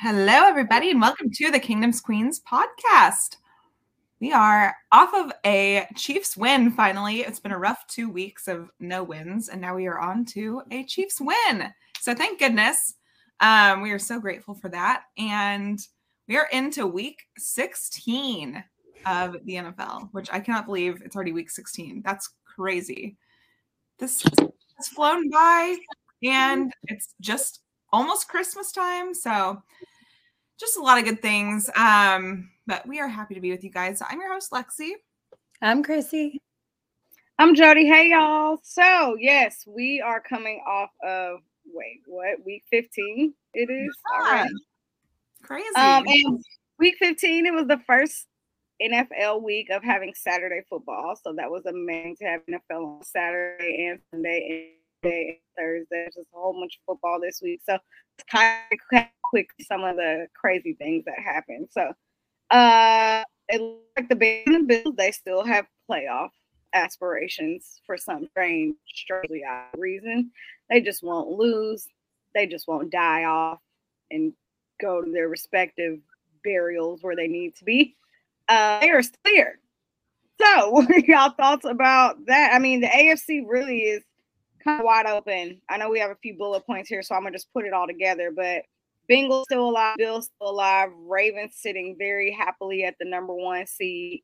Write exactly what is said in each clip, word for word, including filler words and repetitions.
Hello, everybody, and welcome to the Kingdoms Queens podcast. We are off of a Chiefs win, finally. It's been a rough two weeks of no wins, and now we are on to a Chiefs win. So thank goodness. Um, we are so grateful for that. And we are into week sixteen of the N F L, which I cannot believe it's already week sixteen. That's crazy. This has flown by, and it's just almost Christmas time. So just a lot of good things. Um, but we are happy to be with you guys. I'm your host, Lexi. I'm Chrissy. I'm Jody. Hey, y'all. So, yes, we are coming off of, wait, what? Week fifteen it is Yeah. already. Crazy. Um, and week fifteen, it was the first N F L week of having Saturday football. So that was amazing to have N F L on Saturday and Sunday and Day and Thursday. There's just a whole bunch of football this week. So it's kind of quick some of the crazy things that happened. So uh, it looks like the Bills, they still have playoff aspirations for some strange, strangely odd reason. They just won't lose. They just won't die off and go to their respective burials where they need to be. Uh, they are clear. So, what are y'all thoughts about that? I mean, the A F C really is kind of wide open. I know we have a few bullet points here, so I'm gonna just put it all together. But Bengals still alive, Bills still alive, Ravens sitting very happily at the number one seed.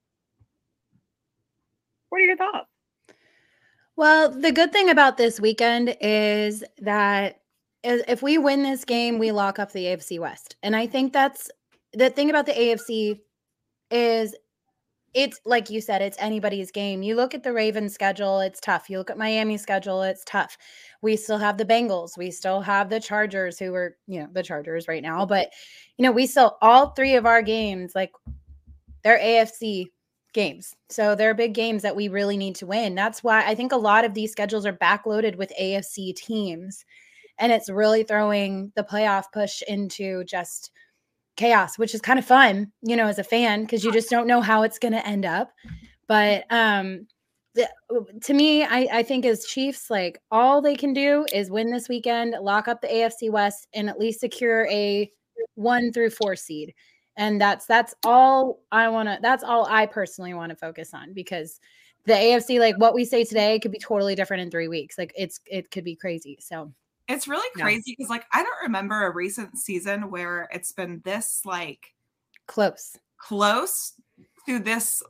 What are your thoughts? Well, the good thing about this weekend is that if we win this game, we lock up the A F C West. And I think that's the thing about the A F C is it's like you said, it's anybody's game. You look at the Ravens schedule, it's tough. You look at Miami's schedule, it's tough. We still have the Bengals. We still have the Chargers, who are, you know, the Chargers right now. But, you know, we still, all three of our games, like, they're A F C games. So they're big games that we really need to win. That's why I think a lot of these schedules are backloaded with A F C teams. And it's really throwing the playoff push into just chaos, which is kind of fun, you know, as a fan, because you just don't know how it's going to end up. But um, the, to me, I, I think as Chiefs, like, all they can do is win this weekend, lock up the A F C West, and at least secure a one through four seed. And that's that's all I want to. That's all I personally want to focus on, because the A F C, like what we say today, could be totally different in three weeks. Like it's it could be crazy. So. It's really crazy because, like, I don't remember a recent season where it's been this, like, close, close to this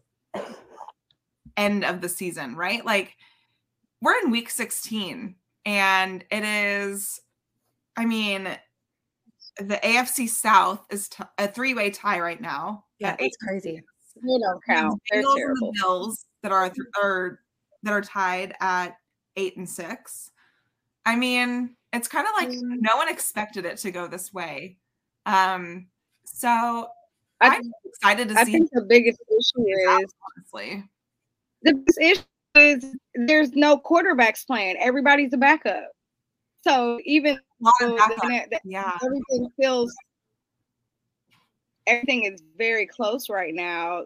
end of the season, right? Like, we're in week sixteen, and it is, I mean, the A F C South is t- a three-way tie right now. Yeah, it's crazy. They don't count. They're Bengals terrible. And the Bills that are, th- are that are tied at eight and six. I mean, it's kind of like no one expected it to go this way. Um, so I, I'm excited to I see. think the biggest issue is, honestly, the biggest issue is there's no quarterbacks playing. Everybody's a backup. So even though the, the, yeah. everything feels, everything is very close right now.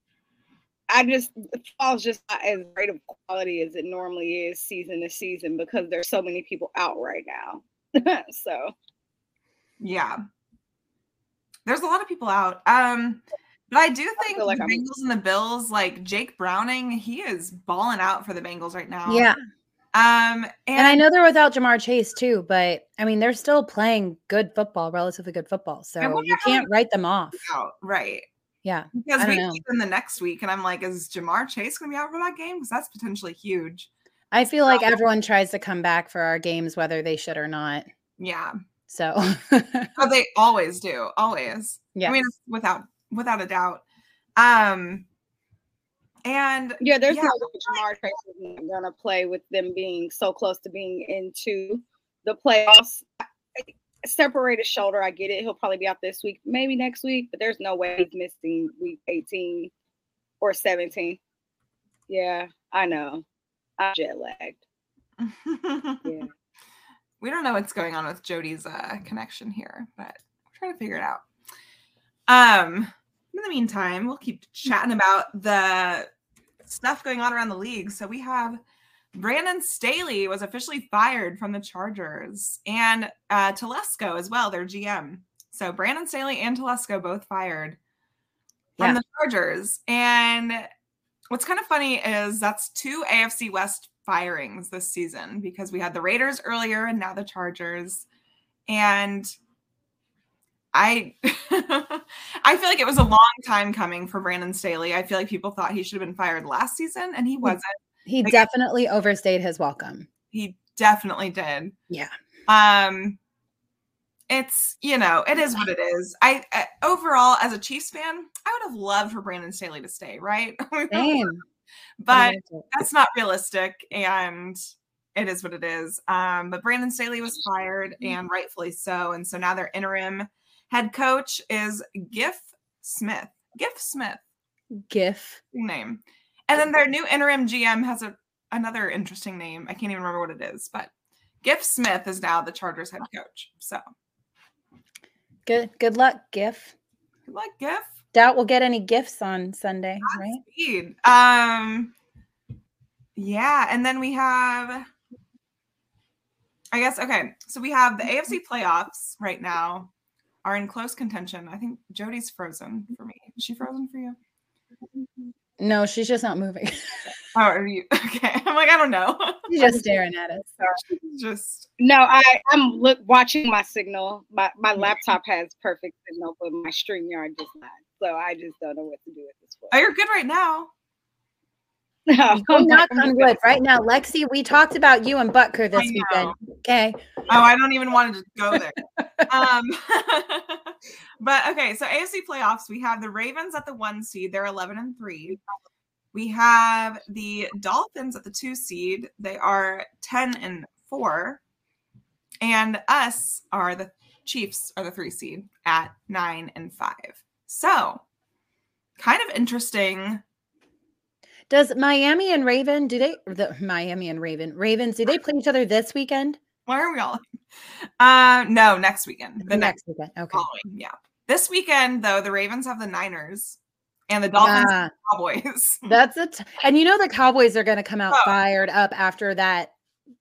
I just, football's just not as great of quality as it normally is season to season because there's so many people out right now. So, yeah, there's a lot of people out. Um, but I do think I like the I'm... Bengals and the Bills, like Jake Browning, he is balling out for the Bengals right now. Yeah. Um, and, and I know they're without Jamar Chase too, but I mean, they're still playing good football, relatively good football. So you can't write them off. Out, right. Yeah. Because we see them the next week, and I'm like, is Jamar Chase going to be out for that game? Because that's potentially huge. I feel like everyone tries to come back for our games, whether they should or not. Yeah. So. Oh, they always do. Always. Yeah. I mean, without without a doubt. Um. And yeah, there's yeah. no way Jamar Chase is not going to play with them being so close to being into the playoffs. Separated shoulder, I get it. He'll probably be out this week, maybe next week, but there's no way he's missing week eighteen or seventeen. Yeah, I know. I'm jet lagged. Yeah. We don't know what's going on with Jody's uh, connection here, but we're trying to figure it out. Um, in the meantime, we'll keep chatting about the stuff going on around the league. So we have Brandon Staley was officially fired from the Chargers, and uh, Telesco as well, their G M. So Brandon Staley and Telesco both fired from Yeah. the Chargers. And what's kind of funny is that's two A F C West firings this season because we had the Raiders earlier and now the Chargers. And I I feel like it was a long time coming for Brandon Staley. I feel like people thought he should have been fired last season, and he wasn't. He like, definitely overstayed his welcome. He definitely did. Yeah. Um, it's, you know, it is what it is. I, I overall, as a Chiefs fan, I would have loved for Brandon Staley to stay, right? Same. But that's not realistic, and it is what it is. Um, but Brandon Staley was fired, and rightfully so. And so now their interim head coach is Giff Smith. Giff Smith. Giff. Name. And then their new interim G M has a another interesting name. I can't even remember what it is, but Giff Smith is now the Chargers head coach. So good good luck, Giff. good luck, Giff. Doubt we'll get any gifts on Sunday, right? Speed. Um yeah, and then we have I guess okay, so we have the A F C playoffs right now are in close contention. I think Jody's frozen for me. Is she frozen for you? No, she's just not moving. Oh, are you okay? I'm like, I don't know. She's just staring at us. Just No, I I'm look watching my signal. My my laptop has perfect signal, but my StreamYard does not. So I just don't know what to do at this point. oh, you're good right now. No, Go I'm knock not- on wood right now. Lexi, we talked about you and Butker this I know. weekend. Okay. Oh, I don't even want to go there. um, but okay, so A F C playoffs, we have the Ravens at the one seed. They're eleven and three. We have the Dolphins at the two seed. They are ten and four. And us are the Chiefs are the three seed at nine and five. So kind of interesting. Does Miami and Raven, do they, the Miami and Raven, Ravens, do they play each other this weekend? Why are we all? Uh, no, next weekend. The next, next weekend. Okay. following. Yeah. This weekend, though, the Ravens have the Niners and the Dolphins Yeah. have the Cowboys. That's it. And you know the Cowboys are going to come out Oh. fired up after that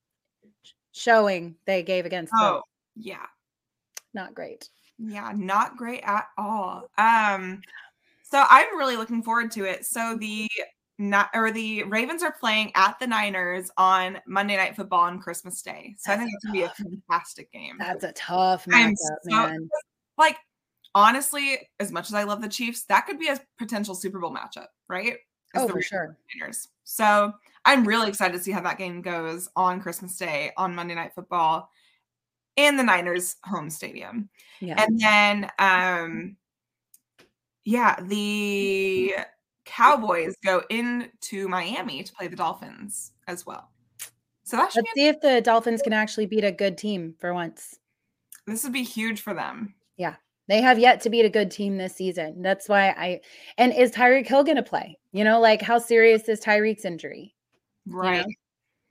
showing they gave against Oh, them. yeah. Not great. Yeah, not great at all. Um, so I'm really looking forward to it. So the not or the Ravens are playing at the Niners on Monday Night Football on Christmas Day. So I think it's gonna be a fantastic game. That's a tough I'm matchup, so- man. Like, honestly, as much as I love the Chiefs, that could be a potential Super Bowl matchup, right? Is Oh, the for Ravens sure. Niners. So I'm really excited to see how that game goes on Christmas Day on Monday Night Football in the Niners home stadium. Yeah. And then, um, yeah, the Cowboys go into Miami to play the Dolphins as well. So that should Let's be, see if the Dolphins can actually beat a good team for once. this would be huge for them. They have yet to beat a good team this season. That's why I and is Tyreek Hill going to play? You know, like how serious is Tyreek's injury? Right. know?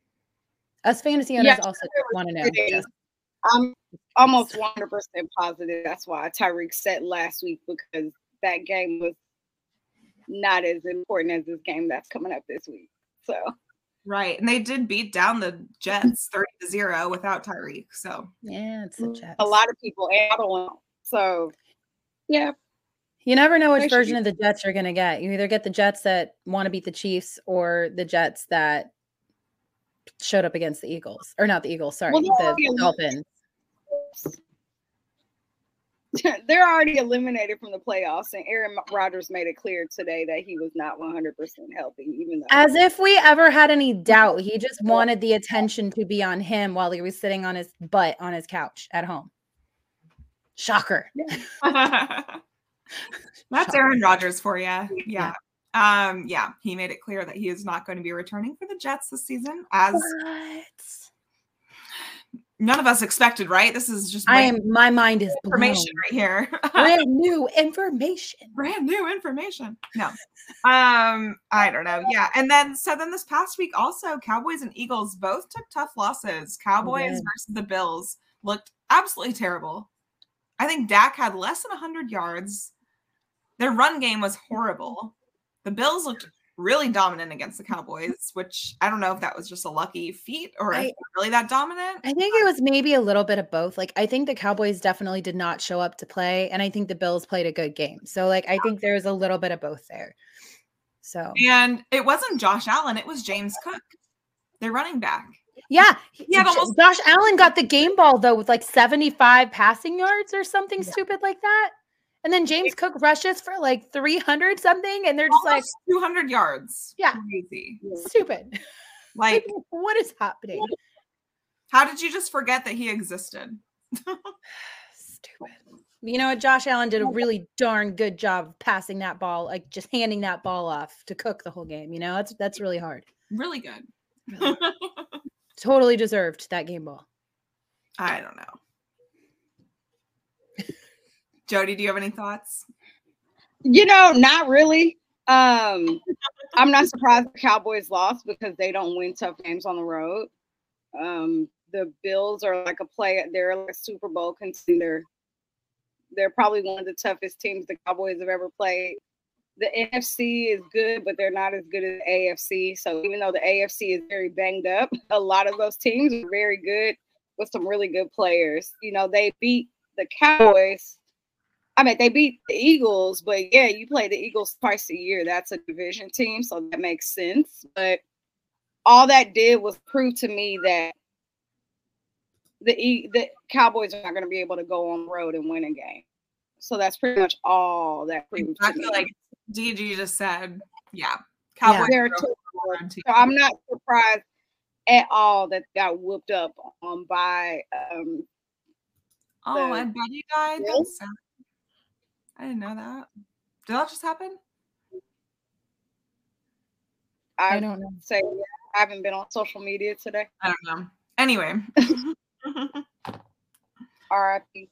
Us fantasy owners Yeah, also want to know. it is. Just- I'm almost one hundred percent positive. That's why Tyreek said last week, because that game was not as important as this game that's coming up this week. So Right. And they did beat down the Jets thirty to zero without Tyreek. So Yeah, it's the Jets. a lot of people, and I don't know. So yeah, You never know They which should version be- of the Jets you're going to get. You either get the Jets that want to beat the Chiefs or the Jets that showed up against the Eagles. Or not the Eagles, sorry, Well, they're the already Dolphins. they're already eliminated from the playoffs, and Aaron Rodgers made it clear today that he was not one hundred percent healthy, even though As if we ever had any doubt. He just wanted the attention to be on him while he was sitting on his butt on his couch at home. Shocker. that's Aaron Rodgers for you. Yeah. Um, yeah, he made it clear that he is not going to be returning for the Jets this season, as What? none of us expected, right? This is just I brand am my mind is blown. information right here. Brand new information. brand new information. No. Um, I don't know. Yeah. And then so then this past week also Cowboys and Eagles both took tough losses. Cowboys did. versus the Bills looked absolutely terrible. I think Dak had less than one hundred yards. Their run game was horrible. The Bills looked really dominant against the Cowboys, which I don't know if that was just a lucky feat or I- if they're really that dominant. I think it was maybe a little bit of both. Like, I think the Cowboys definitely did not show up to play, and I think the Bills played a good game. So, like, I think there's a little bit of both there. So, And it wasn't Josh Allen, it was James Cook, their running back. yeah, He had almost- Josh Allen got the game ball though with like seventy-five passing yards or something Yeah. stupid stupid like that. And then James Cook rushes for like three hundred something, and they're just like, Almost two hundred yards. Yeah. Crazy. stupid. Like, What is happening? how did you just forget that he existed? Stupid. You know what? Josh Allen did a really darn good job of passing that ball, like just handing that ball off to Cook the whole game. You know, that's that's really hard. Really good. Really. Totally deserved that game ball. I don't know. Jody, do you have any thoughts? You know, not really. Um, I'm not surprised the Cowboys lost because they don't win tough games on the road. Um, the Bills are like a play. They're like a Super Bowl contender. They're probably one of the toughest teams the Cowboys have ever played. The N F C is good, but they're not as good as the A F C. So even though the A F C is very banged up, a lot of those teams are very good with some really good players. You know, they beat the Cowboys. I mean, they beat the Eagles, but yeah, you play the Eagles twice a year. That's a division team, so that makes sense. But all that did was prove to me that the the Cowboys are not going to be able to go on the road and win a game. So that's pretty much all that proved I to me. feel like D G just said, yeah. Yeah. Cowboys They're are too- a good team. So I'm not surprised at all that they got whooped up um, by um, Oh, the- and Betty died? Really? That's sad. I didn't know that. Did that just happen? I I don't know. say yeah, I haven't been on social media today. I don't know. Anyway. R I P.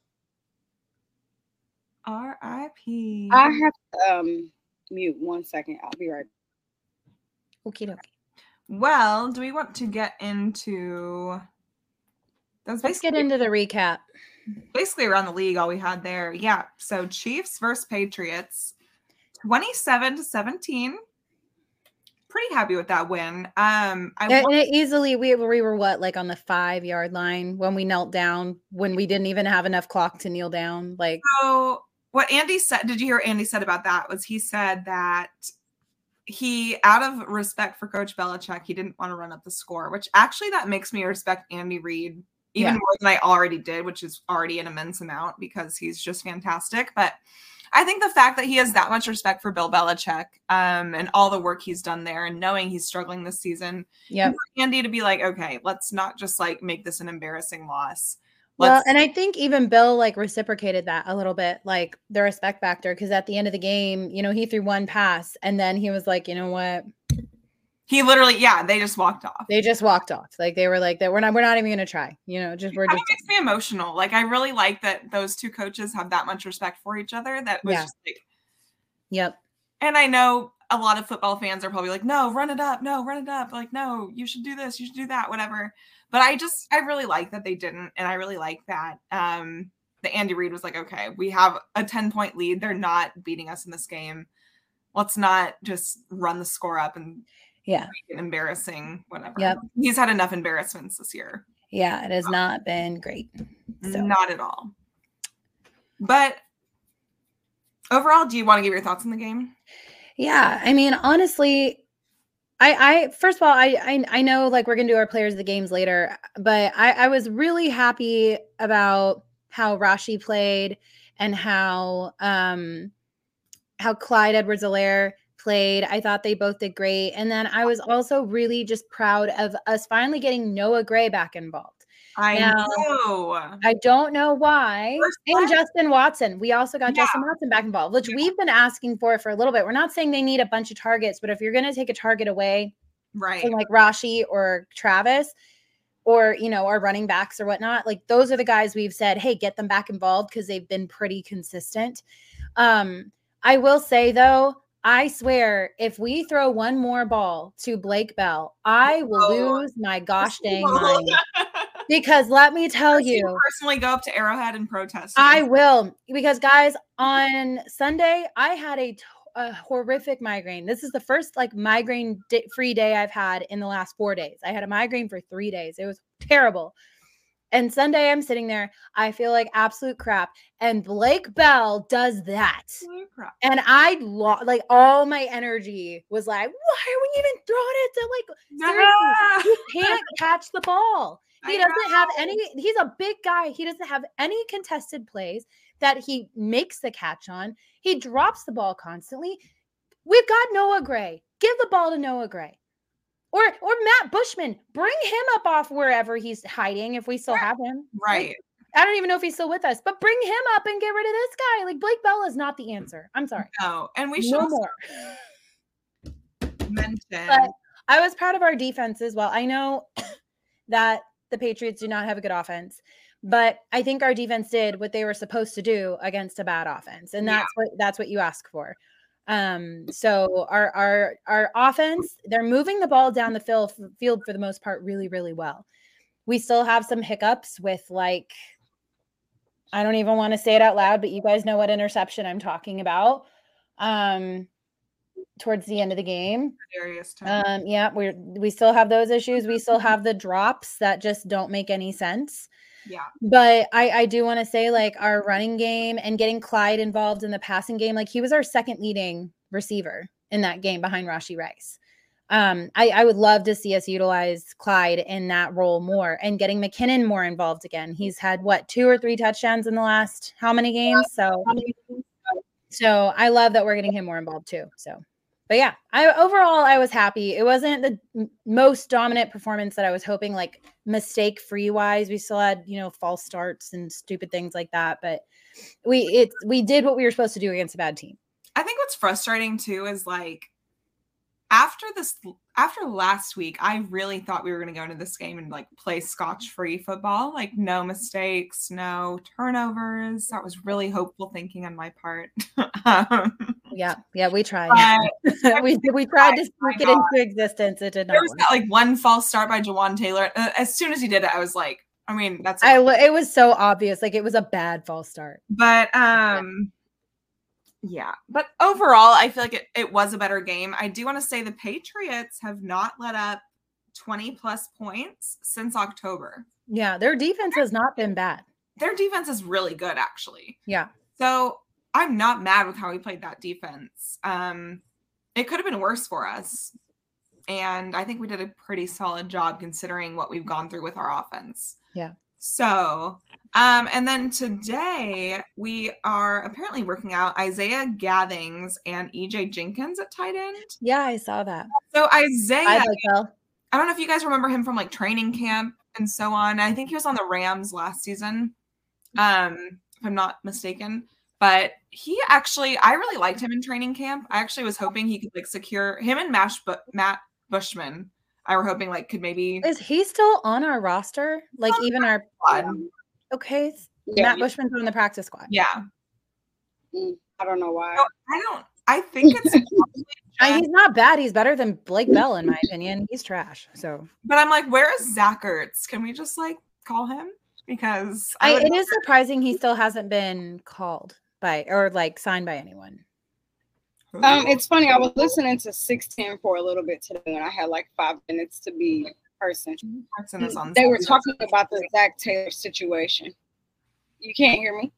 R I P I have to um, mute one second. I'll be right back. Okie dokie. Well, do we want to get into that's Let's basically get into the recap. basically around the league all we had there. Yeah. So Chiefs versus Patriots, twenty-seven to seventeen. Pretty happy with that win. Um, I And wa- it easily we we were what, like on the five yard line when we knelt down, when we didn't even have enough clock to kneel down. Like, so what Andy said, did you hear what Andy said about that? Was he said that he, out of respect for Coach Belichick, he didn't want to run up the score, which actually that makes me respect Andy Reid even Yeah. more than I already did, which is already an immense amount because he's just fantastic. But I think the fact that he has that much respect for Bill Belichick um, and all the work he's done there and knowing he's struggling this season, yeah. Andy to be like, okay, let's not just like make this an embarrassing loss. Well, Let's, and I think even Bill like reciprocated that a little bit, like the respect factor, because at the end of the game, you know, he threw one pass and then he was like, you know what? he literally, yeah, they just walked off. They just walked off. Like they were like that. We're not. We're not even gonna try. You know, just we're That just. makes me emotional. Like I really like that those two coaches have that much respect for each other. That was Yeah. just like, Yep. and I know a lot of football fans are probably like, no, run it up, no, run it up. Like, no, you should do this, you should do that, whatever. But I just, I really like that they didn't, and I really like that. Um, the Andy Reid was like, okay, we have a ten point lead. They're not beating us in this game. Let's not just run the score up and Yeah. make it embarrassing, whatever. Yep. He's had enough embarrassments this year. Yeah. It has not been great. So. Not at all. But overall, do you want to give your thoughts on the game? Yeah, I mean, honestly, I, I first of all, I, I, I know like we're gonna do our players of the games later, but I, I was really happy about how Rashi played and how, um, how Clyde Edwards-Helaire played. I thought they both did great, and then I was also really just proud of us finally getting Noah Gray back involved. I Now- know. I don't know why. First And time. Justin Watson. We also got Yeah. Justin Watson back involved, which we've been asking for for a little bit. We're not saying they need a bunch of targets, but if you're going to take a target away Right. from like Rashi or Travis or, you know, our running backs or whatnot, like those are the guys we've said, hey, get them back involved because they've been pretty consistent. Um, I will say, though, I swear, if we throw one more ball to Blake Bell, I will Oh. lose my gosh dang mind. Because let me tell I've seen you, him personally go up to Arrowhead and protest. I against- will, because guys, on Sunday I had a t- a horrific migraine. This is the first like migraine di- free day I've had in the last four days. I had a migraine for three days. It was terrible. And Sunday I'm sitting there. I feel like absolute crap. And Blake Bell does that. And I lo- like all my energy was like, why are we even throwing it to like, seriously, he can't catch the ball. He I doesn't know. have any, he's a big guy. He doesn't have any contested plays that he makes the catch on. He drops the ball constantly. We've got Noah Gray. Give the ball to Noah Gray. Or or Matt Bushman. Bring him up off wherever he's hiding if we still have him. Right. Like, I don't even know if he's still with us, but bring him up and get rid of this guy. Like Blake Bell is not the answer. I'm sorry. No, and we should no also more. mention. But I was proud of our defense as well. I know that the Patriots do not have a good offense, but I think our defense did what they were supposed to do against a bad offense, and that's yeah. what that's what you ask for. Um, so our our our offense, they're moving the ball down the field field for the most part really, really well. We still have some hiccups with like, I don't even want to say it out loud, but you guys know what interception I'm talking about. Um, towards the end of the game. Um, yeah, we we still have those issues. We still have the drops that just don't make any sense. Yeah. But I, I do want to say like our running game and getting Clyde involved in the passing game, like he was our second leading receiver in that game behind Rashee Rice. Um, I, I would love to see us utilize Clyde in that role more and getting McKinnon more involved again. He's had what, two or three touchdowns in the last how many games? So, so I love that we're getting him more involved too. So, but yeah, I overall I was happy. It wasn't the m- most dominant performance that I was hoping, like mistake free wise. We still had, you know, false starts and stupid things like that, but we it we did what we were supposed to do against a bad team. I think what's frustrating too is like after this after last week, I really thought we were going to go into this game and like play scotch-free football, like no mistakes, no turnovers. That was really hopeful thinking on my part. um, Yeah, yeah, we tried. Uh, we we tried to speak it into existence. It did not. There was work. that, like one false start by Jawan Taylor. Uh, as soon as he did it, I was like, I mean, that's. I. It was so obvious, like it was a bad false start. But um, yeah. But overall, I feel like it, it was a better game. I do want to say the Patriots have not let up twenty plus points since October. Yeah, their defense has not been bad. Their defense is really good, actually. Yeah. So I'm not mad with how we played that defense. Um, it could have been worse for us. And I think we did a pretty solid job considering what we've gone through with our offense. Yeah. So, um, and then today we are apparently working out Isaiah Gathings and E J Jenkins at tight end. Yeah, I saw that. So Isaiah, I, like I don't know if you guys remember him from like training camp and so on. I think he was on the Rams last season, um, if I'm not mistaken. But he actually, I really liked him in training camp. I actually was hoping he could like secure him and Mash, but Matt Bushman. I were hoping like could maybe. Is he still on our roster? Like even our squad. Okay, yeah, Matt yeah. Bushman's on the practice squad. Yeah. I don't know why. No, I don't. I think it's. I, he's not bad. He's better than Blake Bell in my opinion. He's trash. So. But I'm like, where is Zach Ertz? Can we just like call him? Because I, I it is surprising he still hasn't been called by or like signed by anyone. Um, it's funny. I was listening to six ten for a little bit today, and I had like five minutes to be person. They were talking about the Zach Taylor situation. You can't hear me?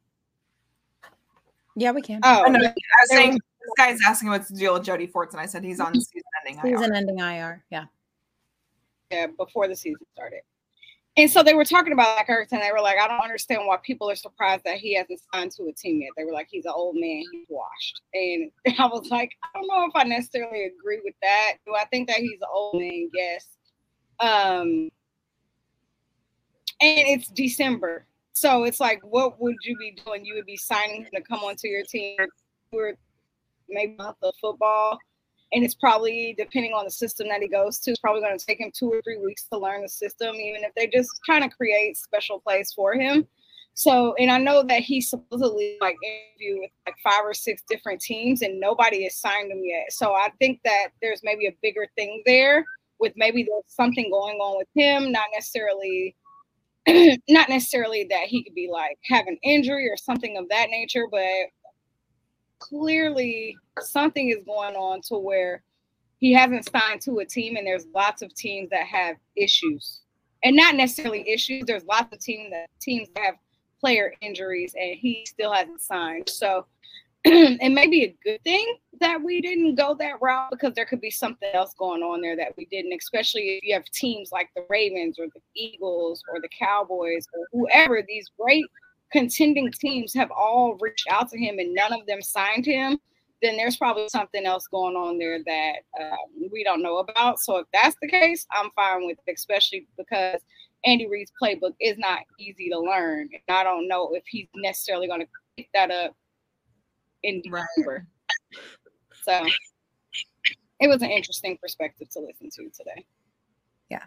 Yeah, we can. Oh, I, know. I was saying this guy's asking what's the deal with Jody Forts, and I said he's on season-ending I R. Season-ending I R, yeah. Yeah, before the season started. And so they were talking about Zach Ertz, and they were like, I don't understand why people are surprised that he hasn't signed to a team yet. They were like, he's an old man, he's washed. And I was like, I don't know if I necessarily agree with that. Do I think that he's an old man? Yes. Um, and it's December. So it's like, what would you be doing? You would be signing him to come onto your team for maybe not the football. And it's probably, depending on the system that he goes to, it's probably going to take him two or three weeks to learn the system, even if they just kind of create special plays for him. So, and I know that he supposedly like interviewed with like five or six different teams and nobody has signed him yet. So I think that there's maybe a bigger thing there with maybe there's something going on with him, not necessarily, not necessarily that he could be like have an injury or something of that nature, but clearly something is going on to where he hasn't signed to a team, and there's lots of teams that have issues. And not necessarily issues. There's lots of team that, teams that have player injuries, and he still hasn't signed. So it may be a good thing that we didn't go that route, because there could be something else going on there that we didn't, especially if you have teams like the Ravens or the Eagles or the Cowboys or whoever. These great contending teams have all reached out to him and none of them signed him. Then there's probably something else going on there that um, we don't know about. So if that's the case, I'm fine with it, especially because Andy Reid's playbook is not easy to learn. And I don't know if he's necessarily going to pick that up in December. Right. So it was an interesting perspective to listen to today. Yeah.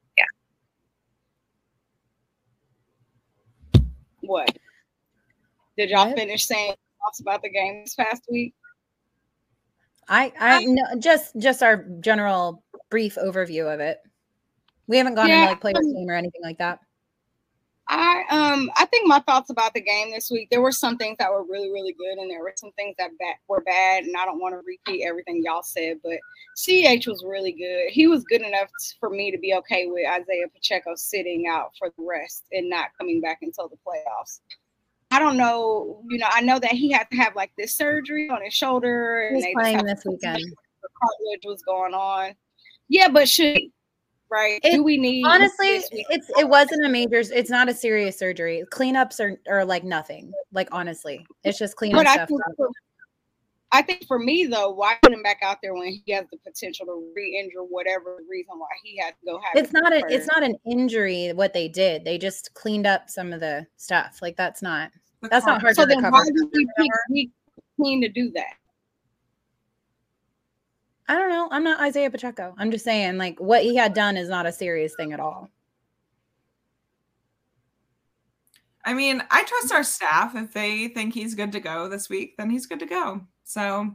Yeah. What? Did y'all what? finish saying thoughts about the game this past week? I, I no, just just our general brief overview of it. We haven't gone yeah, into like players game or anything like that. I um I think my thoughts about the game this week, there were some things that were really, really good, and there were some things that ba- were bad, and I don't want to repeat everything y'all said, but C H was really good. He was good enough for me to be okay with Isaiah Pacheco sitting out for the rest and not coming back until the playoffs. I don't know, you know, I know that he had to have like this surgery on his shoulder. He's and playing this weekend. The cartilage was going on. Yeah, but should he? Right? It, Do we need honestly? It's it wasn't a major. It's not a serious surgery. Cleanups are are like nothing. Like honestly, it's just cleaning but stuff I think, up. for, I think for me though, why put him back out there when he has the potential to re-injure whatever reason why he had to go have? It's not a. It's not an injury. What they did, they just cleaned up some of the stuff. Like that's not. That's not hard so to then recover. Why did he pick week fifteen to do that? I don't know. I'm not Isaiah Pacheco. I'm just saying, like, what he had done is not a serious thing at all. I mean, I trust our staff. If they think he's good to go this week, then he's good to go. So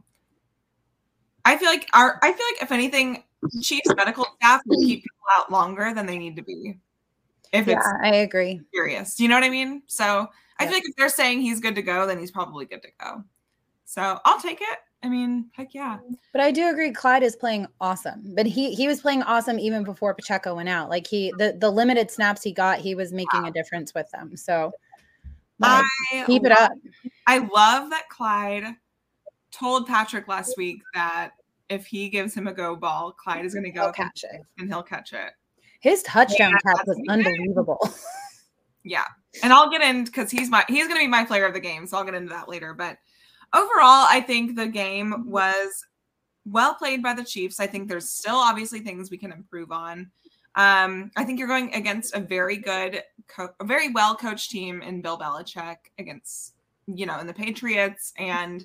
I feel like our, I feel like if anything, Chiefs medical staff will keep people out longer than they need to be. If yeah, it's I agree. Serious. Do you know what I mean? So I yeah. feel like if they're saying he's good to go, then he's probably good to go. So I'll take it. I mean, heck yeah. But I do agree Clyde is playing awesome. But he he was playing awesome even before Pacheco went out. Like he the, the limited snaps he got, he was making wow. a difference with them. So like, keep love, it up. I love that Clyde told Patrick last week that if he gives him a go ball, Clyde is going to go he'll catch it. And he'll catch it. His touchdown yeah, catch was unbelievable. Yeah. And I'll get in because he's my he's going to be my player of the game. So I'll get into that later. But overall, I think the game was well played by the Chiefs. I think there's still obviously things we can improve on. Um, I think you're going against a very good, co- a very well coached team in Bill Belichick against, you know, in the Patriots. And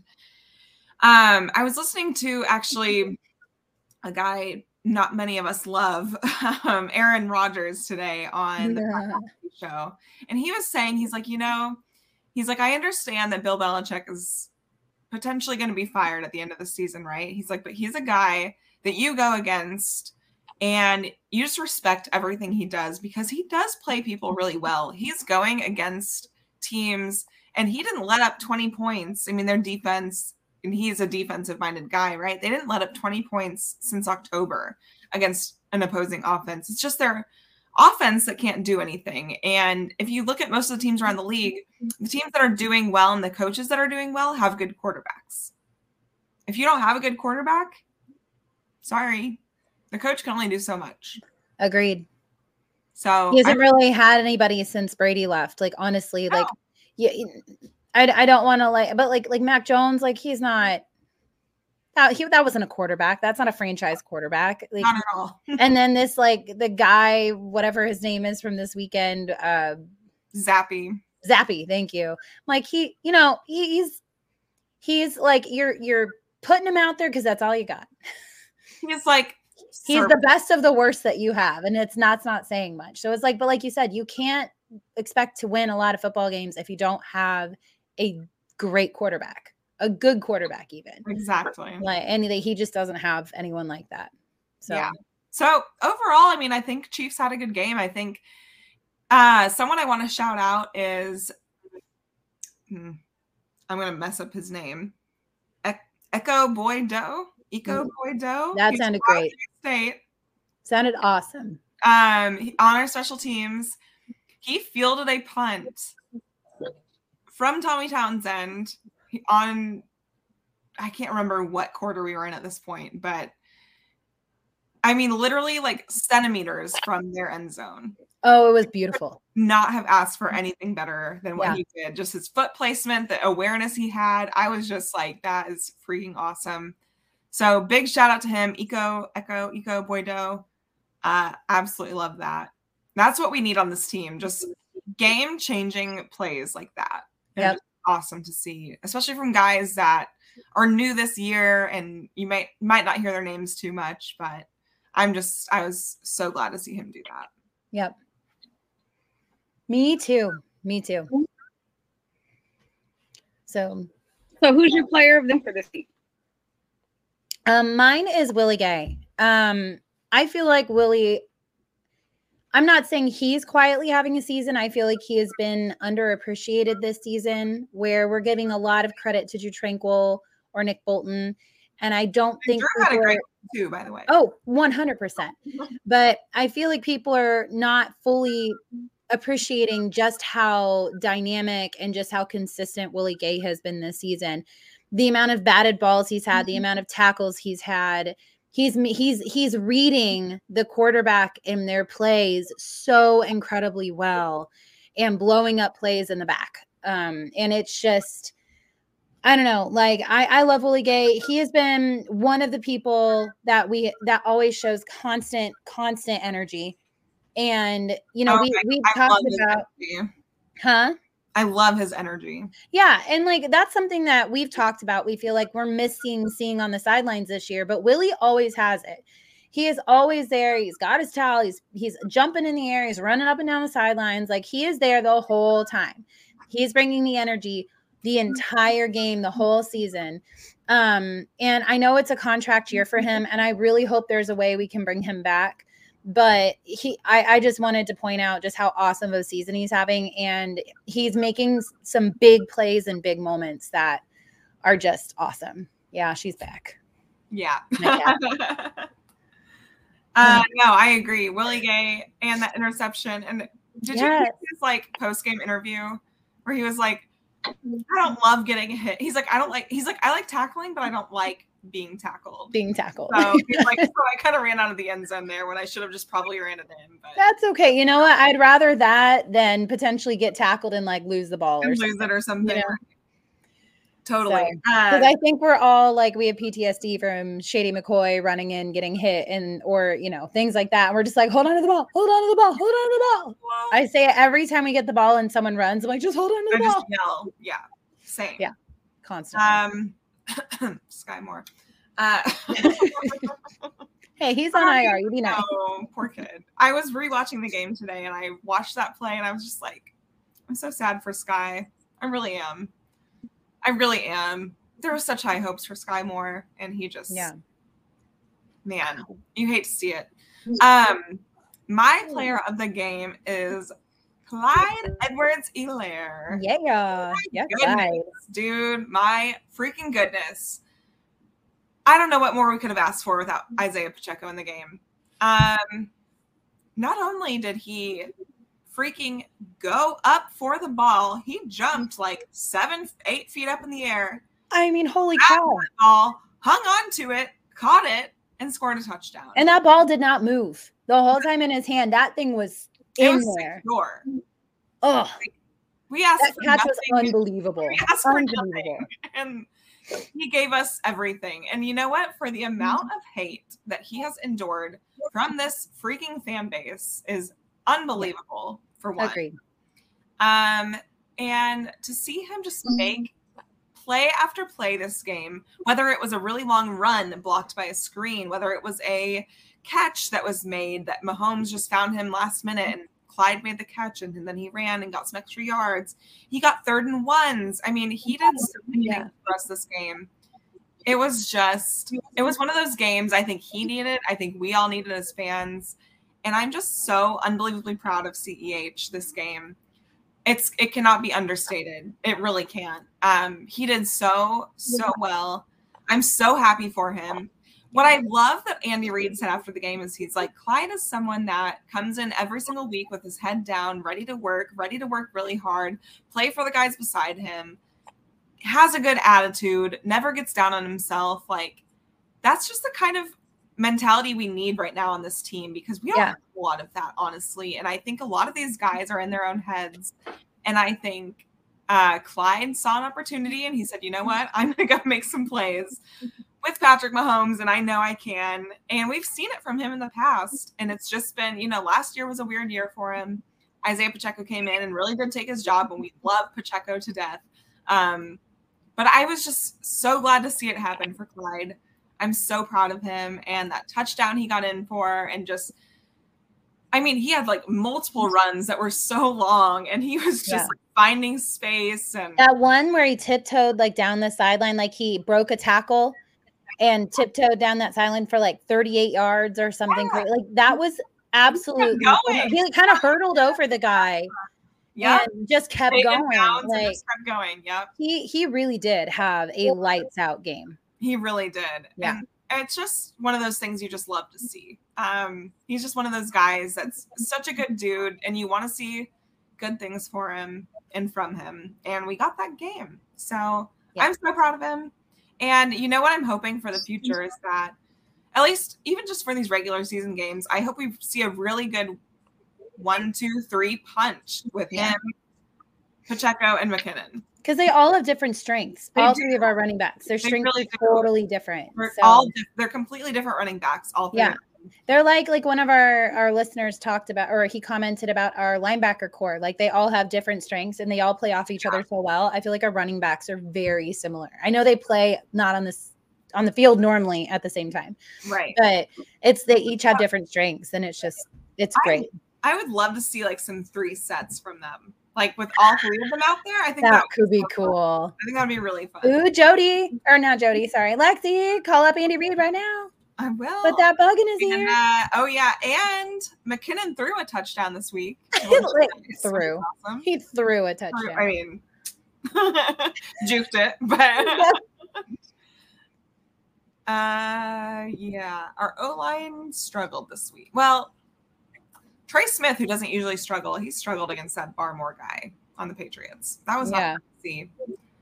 um, I was listening to actually a guy not many of us love, um, Aaron Rodgers today on the yeah. show. And he was saying, he's like, you know, he's like, I understand that Bill Belichick is potentially going to be fired at the end of the season, right? He's like, but he's a guy that you go against and you just respect everything he does because he does play people really well. He's going against teams and he didn't let up twenty points. I mean, their defense, and he's a defensive minded guy, right? They didn't let up twenty points since October against an opposing offense. It's just their offense that can't do anything. And if you look at most of the teams around the league, the teams that are doing well and the coaches that are doing well have good quarterbacks. If you don't have a good quarterback, sorry, the coach can only do so much. Agreed. So he hasn't I, really had anybody since Brady left. Like, honestly, no. like, yeah, I, I don't want to like, but like, like Mac Jones, like he's not, that, he, that wasn't a quarterback. That's not a franchise quarterback. Like, not at all. And then this, like the guy, whatever his name is from this weekend, uh, Zappy. Zappy. Thank you. Like he, you know, he, he's, he's like, you're, you're putting him out there because that's all you got. He's like, he's the best of the worst that you have. And it's not, it's not saying much. So it's like, but like you said, you can't expect to win a lot of football games if you don't have a great quarterback, a good quarterback, even. Exactly. Like, and he just doesn't have anyone like that. So, yeah. So overall, I mean, I think Chiefs had a good game. I think uh, someone I want to shout out is, hmm, I'm going to mess up his name. Echo Boydo. Eco Boydo. That sounded great. State. Sounded awesome. Um, on our special teams, he fielded a punt from Tommy Townsend on, I can't remember what quarter we were in at this point, but I mean, literally like centimeters from their end zone. Oh, it was beautiful. Not have asked for anything better than what Yeah. he did. Just his foot placement, the awareness he had. I was just like, that is freaking awesome. So big shout out to him, Eco, Echo, Eco Boydo. Uh, absolutely love that. That's what we need on this team. Just game-changing plays like that. Yep. Awesome to see, especially from guys that are new this year, and you might might not hear their names too much, but I'm just I was so glad to see him do that. Yep. Me too. Me too. So, So who's your player of them for this week? um, mine is Willie Gay. Um, I feel like Willie. I'm not saying he's quietly having a season. I feel like he has been underappreciated this season, where we're giving a lot of credit to Drew Tranquil or Nick Bolton. And I don't And think Drew had a people great are- too, by the way. Oh, one hundred percent. But I feel like people are not fully appreciating just how dynamic and just how consistent Willie Gay has been this season. The amount of batted balls he's had, the amount of tackles he's had. He's he's he's reading the quarterback in their plays so incredibly well and blowing up plays in the back. Um, and it's just, I don't know, like I, I love Willie Gay. He has been one of the people that we that always shows constant, constant energy. And you know, Oh, we we I love talked his about, energy. huh? I love his energy. Yeah, and like that's something that we've talked about. We feel like we're missing seeing on the sidelines this year, but Willie always has it. He is always there. He's got his towel. He's he's jumping in the air. He's running up and down the sidelines. Like he is there the whole time. He's bringing the energy the entire game, the whole season. Um, and I know it's a contract year for him, and I really hope there's a way we can bring him back. But he, I, I just wanted to point out just how awesome of a season he's having, and he's making some big plays and big moments that are just awesome. Yeah, she's back. Yeah. My uh, no, I agree. Willie Gay and that interception. And did you Yes. hear his like post game interview where he was like, "I don't love getting hit." He's like, "I don't like." He's like, "I like tackling, but I don't like being tackled." Being tackled. So he's like, "So I kind of ran out of the end zone there when I should have just probably ran it in." But That's okay. You know what? I'd rather that than potentially get tackled and like lose the ball or lose something. it or something. know? Totally. Because Um, I think we're all like we have P T S D from Shady McCoy running in, getting hit, and or you know things like that. And we're just like, hold on to the ball, hold on to the ball, hold on to the ball. I say it every time we get the ball and someone runs. I'm like, just hold on to I the just ball. yell. Yeah. Same. Yeah. Constantly. Um, Sky Moore. Uh, Hey, he's on I R. You be nice. Oh, poor kid. I was rewatching the game today and I watched that play and I was just like, I'm so sad for Sky. I really am. I really am. There were such high hopes for Sky Moore and he just, Yeah. man, you hate to see it. Um, my player of the game is Clyde Edwards-Helaire. Yeah. Yeah. Goodness, Right. dude, my freaking goodness. I don't know what more we could have asked for without Isaiah Pacheco in the game. Um, not only did he freaking go up for the ball, he jumped like seven, eight feet up in the air, I mean, holy grabbed cow. the ball, hung on to it, caught it, and scored a touchdown. And that ball did not move the whole time in his hand. That thing was it in was there. secure. Oh, We asked that for catch was nothing, unbelievable. we asked for Unbelievable. nothing, and he gave us everything. And you know what? For the amount of hate that he has endured from this freaking fan base is unbelievable, for one. Agreed. Um, and to see him just make play after play this game, whether it was a really long run blocked by a screen, whether it was a catch that was made that Mahomes just found him last minute and Clyde made the catch and, and then he ran and got some extra yards. He got third and ones. I mean, he did so many Yeah. things for us this game. It was just, it was one of those games I think he needed. I think we all needed as fans. And I'm just so unbelievably proud of C E H this game. It's it cannot be understated. It really can't. Um, he did so, so well. I'm so happy for him. What I love that Andy Reid said after the game is he's like, Clyde is someone that comes in every single week with his head down, ready to work, ready to work really hard, play for the guys beside him, has a good attitude, never gets down on himself. Like, that's just the kind of mentality we need right now on this team because we don't Yeah. have a lot of that, honestly. And I think a lot of these guys are in their own heads. And I think uh, Clyde saw an opportunity and he said, you know what? I'm going to go make some plays with Patrick Mahomes, and I know I can. And we've seen it from him in the past. And it's just been, you know, last year was a weird year for him. Isaiah Pacheco came in and really did take his job, and we love Pacheco to death. Um, but I was just so glad to see it happen for Clyde. I'm so proud of him and that touchdown he got in for, and just, I mean, he had like multiple runs that were so long, and he was just Yeah. like finding space. And That one where he tiptoed like down the sideline, like he broke a tackle and tiptoed down that sideline for like thirty-eight yards or something. Yeah. Like that was absolutely, going. he like, kind of hurdled over the guy yeah, and just kept stayed in going. bounds and Like just kept going. Yep. he, he really did have a lights out game. He really did. Yeah. And it's just one of those things you just love to see. Um, he's just one of those guys that's such a good dude, and you want to see good things for him and from him. And we got that game. So Yeah. I'm so proud of him. And you know what I'm hoping for the future is that, at least even just for these regular season games, I hope we see a really good one, two, three punch with Yeah. him, Pacheco, and McKinnon. Because they all have different strengths. They all do. three of our running backs. Their They strengths really are do. totally different. They're So, all di- they're completely different running backs. All three. Yeah. They're like like one of our our listeners talked about, or he commented about our linebacker core. Like they all have different strengths and they all play off each other so well. I feel like our running backs are very similar. I know they play not on this on the field normally at the same time, Right. but it's they each have different strengths and it's just it's great. I would love to see like some three sets from them, like with all three of them out there. I think That that could be so fun. cool. I think that'd be really fun. Ooh, Jody, or not Jody, sorry, Lexi, call up Andy Reid right now. I will. Put that bug in his And, ear. uh, oh yeah, and McKinnon threw a touchdown this week. Like, Which is threw. awesome. He threw a Threw- touchdown. I mean, juked it, but uh, yeah, our O line struggled this week. Well, Trey Smith, who doesn't usually struggle, he struggled against that Barmore guy on the Patriots. That was Yeah. not fun to see.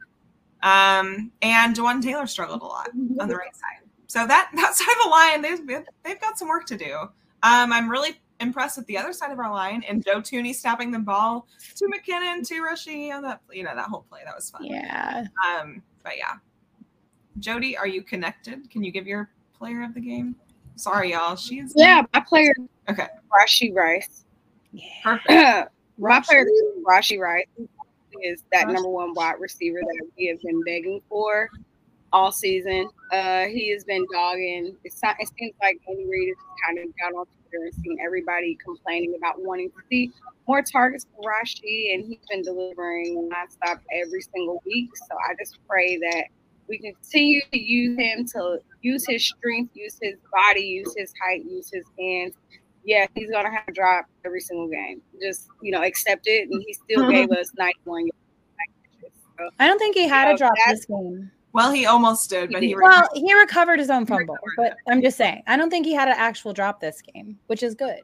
Um, and Jawan Taylor struggled a lot on the right side. So that that side of the line, they've they've got some work to do. Um, I'm really impressed with the other side of our line and Joe Tooney snapping the ball to McKinnon to Rushy on that, you know, that whole play. That was fun. Yeah. Um, but yeah. Jody, are you connected? Can you give your player of the game? Sorry, y'all. She's Yeah, my player, okay. Rashi Rice. Perfect. My player, Rashi Rice, is that Rashi. number one wide receiver that we have been begging for all season. Uh, he has been dogging. It's not, it seems like Andy Reid has kind of got on Twitter and seen everybody complaining about wanting to see more targets for Rashi, and he's been delivering nonstop every single week. So I just pray that we continue to use him to use his strength, use his body, use his height, use his hands. Yeah, he's gonna have to drop every single game. Just, you know, accept it, and he still gave us ninety-one yards. So, I don't think he had You a know, drop that's- this game. Well, he almost did, but he Well, he recovered his own fumble, recovered but I'm just saying, I don't think he had an actual drop this game, which is good.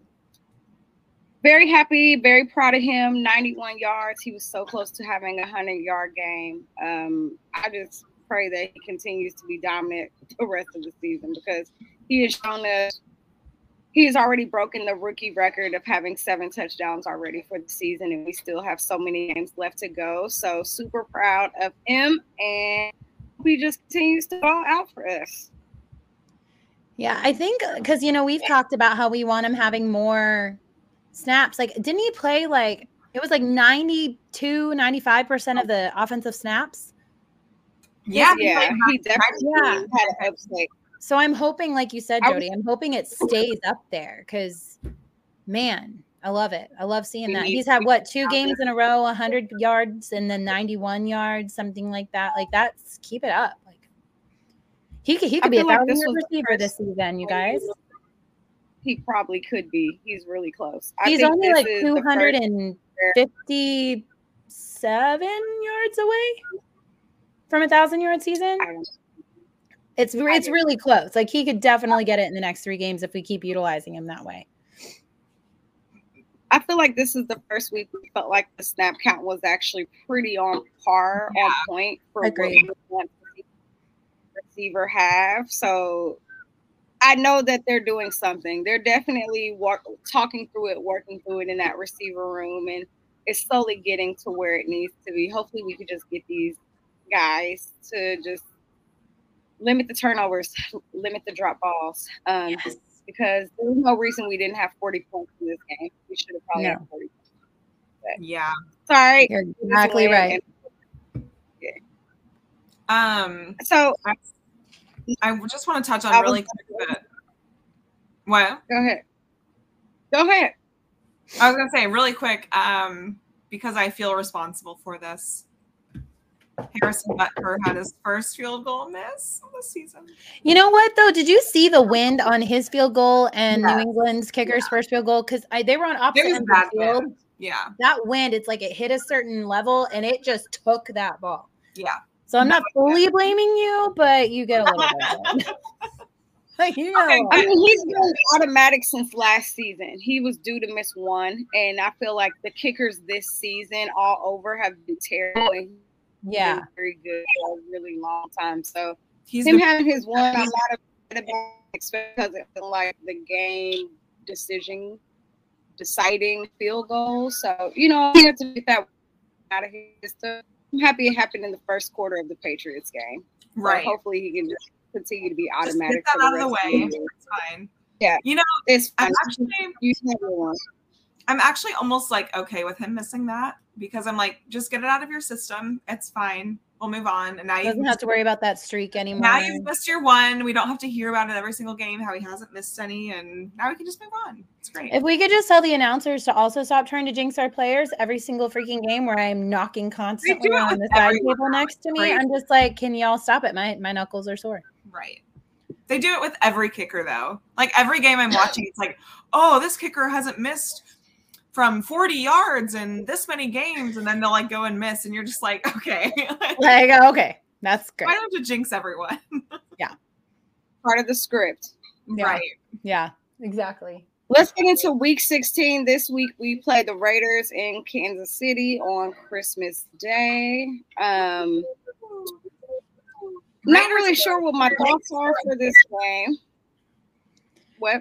very happy, very proud of him. ninety-one yards. He was so close to having a hundred-yard game. Um, I just pray that he continues to be dominant the rest of the season because he has shown us he has already broken the rookie record of having seven touchdowns already for the season, and we still have so many games left to go. So super proud of him, and he just continues to ball out for us. Yeah, I think because, you know, we've talked about how we want him having more snaps. Like, didn't he play like it was like ninety-two, ninety-five percent of the offensive snaps? yeah, Yeah, he definitely Yeah. had an upset. So I'm hoping, like you said, I Jody, I'm hoping it stays up there because, man, I love it. I love seeing We that. need- He's had, what, two we- games in a row, one hundred yards and then ninety-one yards, something like that. Like, that's, keep it up. Like, he could, he I could be a feel like thousand this yard was the receiver this first- season, you guys. He probably could be. He's really close. I He's think only this like is the two first- hundred fifty-seven yards away from a thousand yard season. I don't- It's it's really close. Like he could definitely get it in the next three games if we keep utilizing him that way. I feel like this is the first week we felt like the snap count was actually pretty on par, yeah. on point for Agreed. what we want to see the receiver have. So I know that they're doing something. They're definitely work, talking through it, working through it in that receiver room, and it's slowly getting to where it needs to be. Hopefully we can just get these guys to just limit the turnovers, limit the drop balls. Um, yes. Because there's no reason we didn't have forty points in this game. We should have probably no. had forty points. But yeah. Sorry. You're exactly right. And, yeah. Um. So I, I just want to touch on really quick that. What? Go ahead. Go ahead. I was gonna say really quick, um, because I feel responsible for this. Harrison Butker had his first field goal miss of the season. You know what, though? Did you see the wind on his field goal and yes. New England's kicker's yeah. first field goal? Because they were on opposite ends of the field. Wind. Yeah. That wind, it's like it hit a certain level and it just took that ball. Yeah. So I'm not fully blaming you, but you get a little bit of it. Like, you know. Okay. I mean, he's been automatic since last season. He was due to miss one. And I feel like the kickers this season all over have been terrible. And yeah, very good for a really long time. So he's him the, having his one, I'm not upset about because it feel like the game decision, deciding field goal. So you know, he had to get that out of his stuff. I'm happy it happened in the first quarter of the Patriots game. Right. So hopefully, he can just continue to be automatic. Just get that for the out of the way. Of the it's fine. Yeah, you know, it's fine. I'm actually, you never want. I'm actually almost like okay with him missing that because I'm like, just get it out of your system. It's fine. We'll move on. And now you doesn't have to worry about that streak anymore. Now you've missed your one. We don't have to hear about it every single game, how he hasn't missed any. And now we can just move on. It's great. If we could just tell the announcers to also stop trying to jinx our players every single freaking game where I'm knocking constantly on the side table next to me. Right. I'm just like, can y'all stop it? My my knuckles are sore. Right. They do it with every kicker, though. Like every game I'm watching, it's like, oh, this kicker hasn't missed from forty yards in this many games, and then they'll like go and miss, and you're just like, okay. Like, okay, that's great. Why don't you jinx everyone? Yeah. Part of the script. Yeah. Right. Yeah, exactly. Let's get into week sixteen. This week we play the Raiders in Kansas City on Christmas Day. Um, not really sure what my thoughts are for this game. What?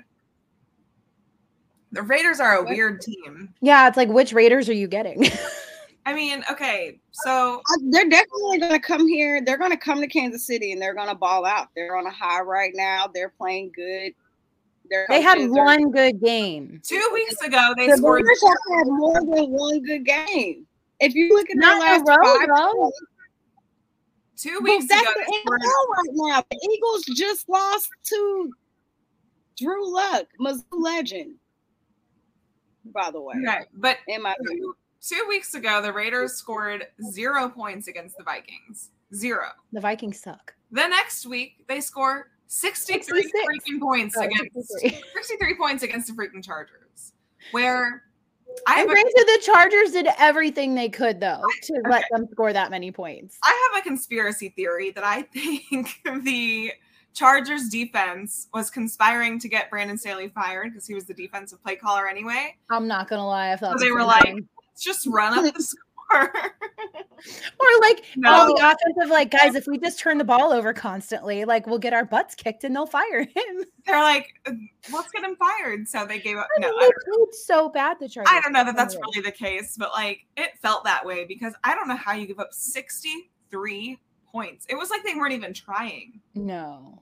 The Raiders are a what? weird team. Yeah, it's like, which Raiders are you getting? I mean, okay, so they're definitely going to come here. They're going to come to Kansas City and they're going to ball out. They're on a high right now. They're playing good. They're they had one good game. Two weeks ago, they the scored. Raiders have had more than one good game. If you look at Not their last row, five, bro. Two weeks that's ago, the N F L right now. The Eagles just lost to Drew Luck, Mizzou legend. By the way, right, but in my two, two weeks ago, the Raiders scored zero points against the Vikings. Zero. The Vikings suck. The next week, they score sixty-three sixty-six freaking points oh, against sixty-three. sixty-three points against the freaking Chargers. Where I and granted, the Chargers did everything they could though to okay. let them score that many points. I have a conspiracy theory that I think the Chargers defense was conspiring to get Brandon Staley fired because he was the defensive play caller anyway. I'm not gonna lie, I thought so they were like, thing. let's just run up the score. Or like no. all the offensive, like, guys, if we just turn the ball over constantly, like we'll get our butts kicked and they'll fire him. They're like, let's get him fired. So they gave up. I mean, no, they played so bad. The Chargers. I don't know that that's really the case, but like it felt that way because I don't know how you give up sixty-three points. It was like they weren't even trying. No.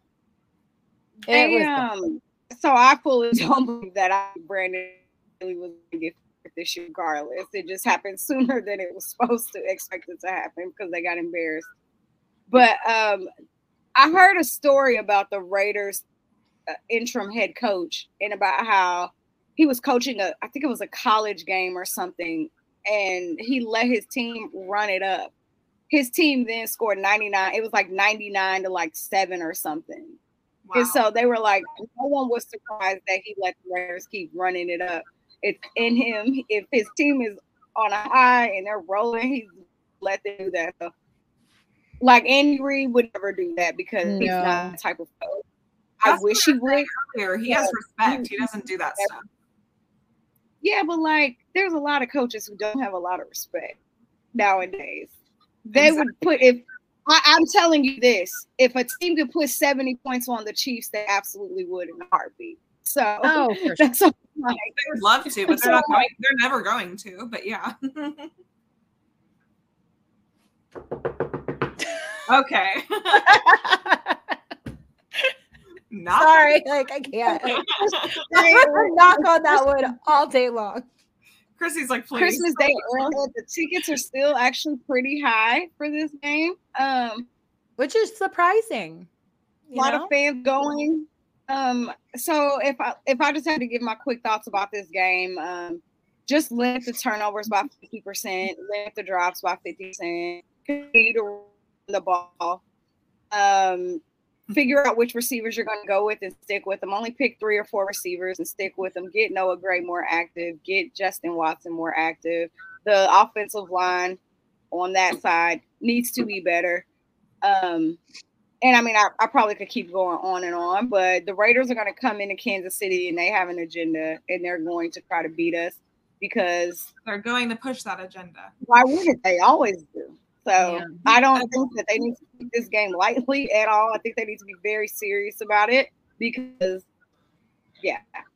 They, um, so I fully don't believe that I Brandon really was going to get this year regardless. It just happened sooner than it was supposed to expect it to happen because they got embarrassed. But um, I heard a story about the Raiders uh, interim head coach and about how he was coaching a, I think it was a college game or something, and he let his team run it up. His team then scored ninety-nine. It was like ninety-nine to like seven or something. Wow. And so they were like, no one was surprised that he let the Raiders keep running it up. It's in him. If his team is on a high and they're rolling, he's let them do that. So Like Andy Reid would never do that because No. he's not the type of coach. I That's wish what he I was saying would. earlier. He Yeah. has respect. He doesn't do that stuff. Yeah, but like, there's a lot of coaches who don't have a lot of respect nowadays. They Exactly. would put if I, I'm telling you this: if a team could put seventy points on the Chiefs, they absolutely would in a heartbeat. So Oh, for sure. that's what I'm like. They would love to, but they're not going. They're never going to. But yeah. Okay. Not Sorry, like I can't. Knock on that wood all day long. Chrissy's like, please. Christmas Day Arrowhead, the tickets are still actually pretty high for this game. Um, Which is surprising. a lot know? of fans going. Um, so if I if I just had to give my quick thoughts about this game, um, just limit the turnovers by fifty percent, limit the drops by fifty percent, continue to run the ball. Um, figure out which receivers you're going to go with and stick with them. Only pick three or four receivers and stick with them. Get Noah Gray more active. Get Justin Watson more active. The offensive line on that side needs to be better. Um, and I mean, I, I probably could keep going on and on, but the Raiders are going to come into Kansas City and they have an agenda and they're going to try to beat us because they're going to push that agenda. Why wouldn't they? Always do. So Yeah. I don't think that they need to take this game lightly at all. I think they need to be very serious about it because, yeah.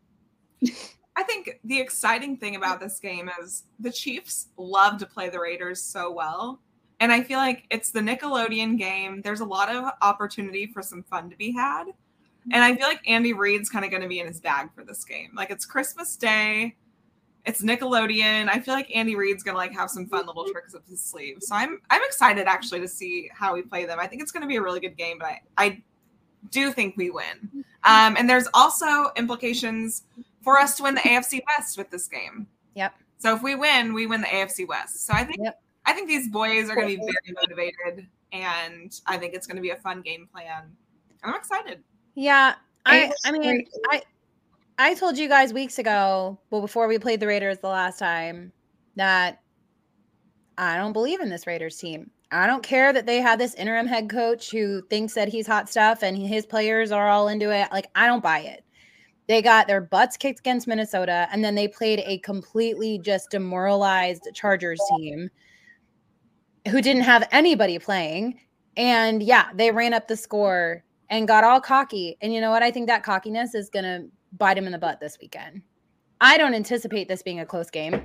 I think the exciting thing about this game is the Chiefs love to play the Raiders so well. And I feel like it's the Nickelodeon game. There's a lot of opportunity for some fun to be had. And I feel like Andy Reid's kind of going to be in his bag for this game. Like, it's Christmas Day. It's Nickelodeon. I feel like Andy Reid's gonna like have some fun little tricks up his sleeve. So I'm I'm excited actually to see how we play them. I think it's gonna be a really good game, but I, I do think we win. Um, and there's also implications for us to win the A F C West with this game. Yep. So if we win, we win the A F C West. So I think Yep. I think these boys are gonna be very motivated, and I think it's gonna be a fun game plan. I'm excited. Yeah, I I mean I. I told you guys weeks ago, well, before we played the Raiders the last time, that I don't believe in this Raiders team. I don't care that they had this interim head coach who thinks that he's hot stuff and his players are all into it. Like, I don't buy it. They got their butts kicked against Minnesota, and then they played a completely just demoralized Chargers team who didn't have anybody playing. And yeah, they ran up the score and got all cocky. And you know what? I think that cockiness is going to bite him in the butt this weekend. I don't anticipate this being a close game.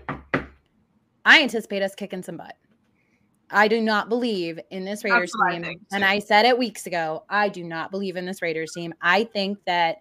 I anticipate us kicking some butt. I do not believe in this Raiders That's what I team. think, And too. I said it weeks ago. I do not believe in this Raiders team. I think that,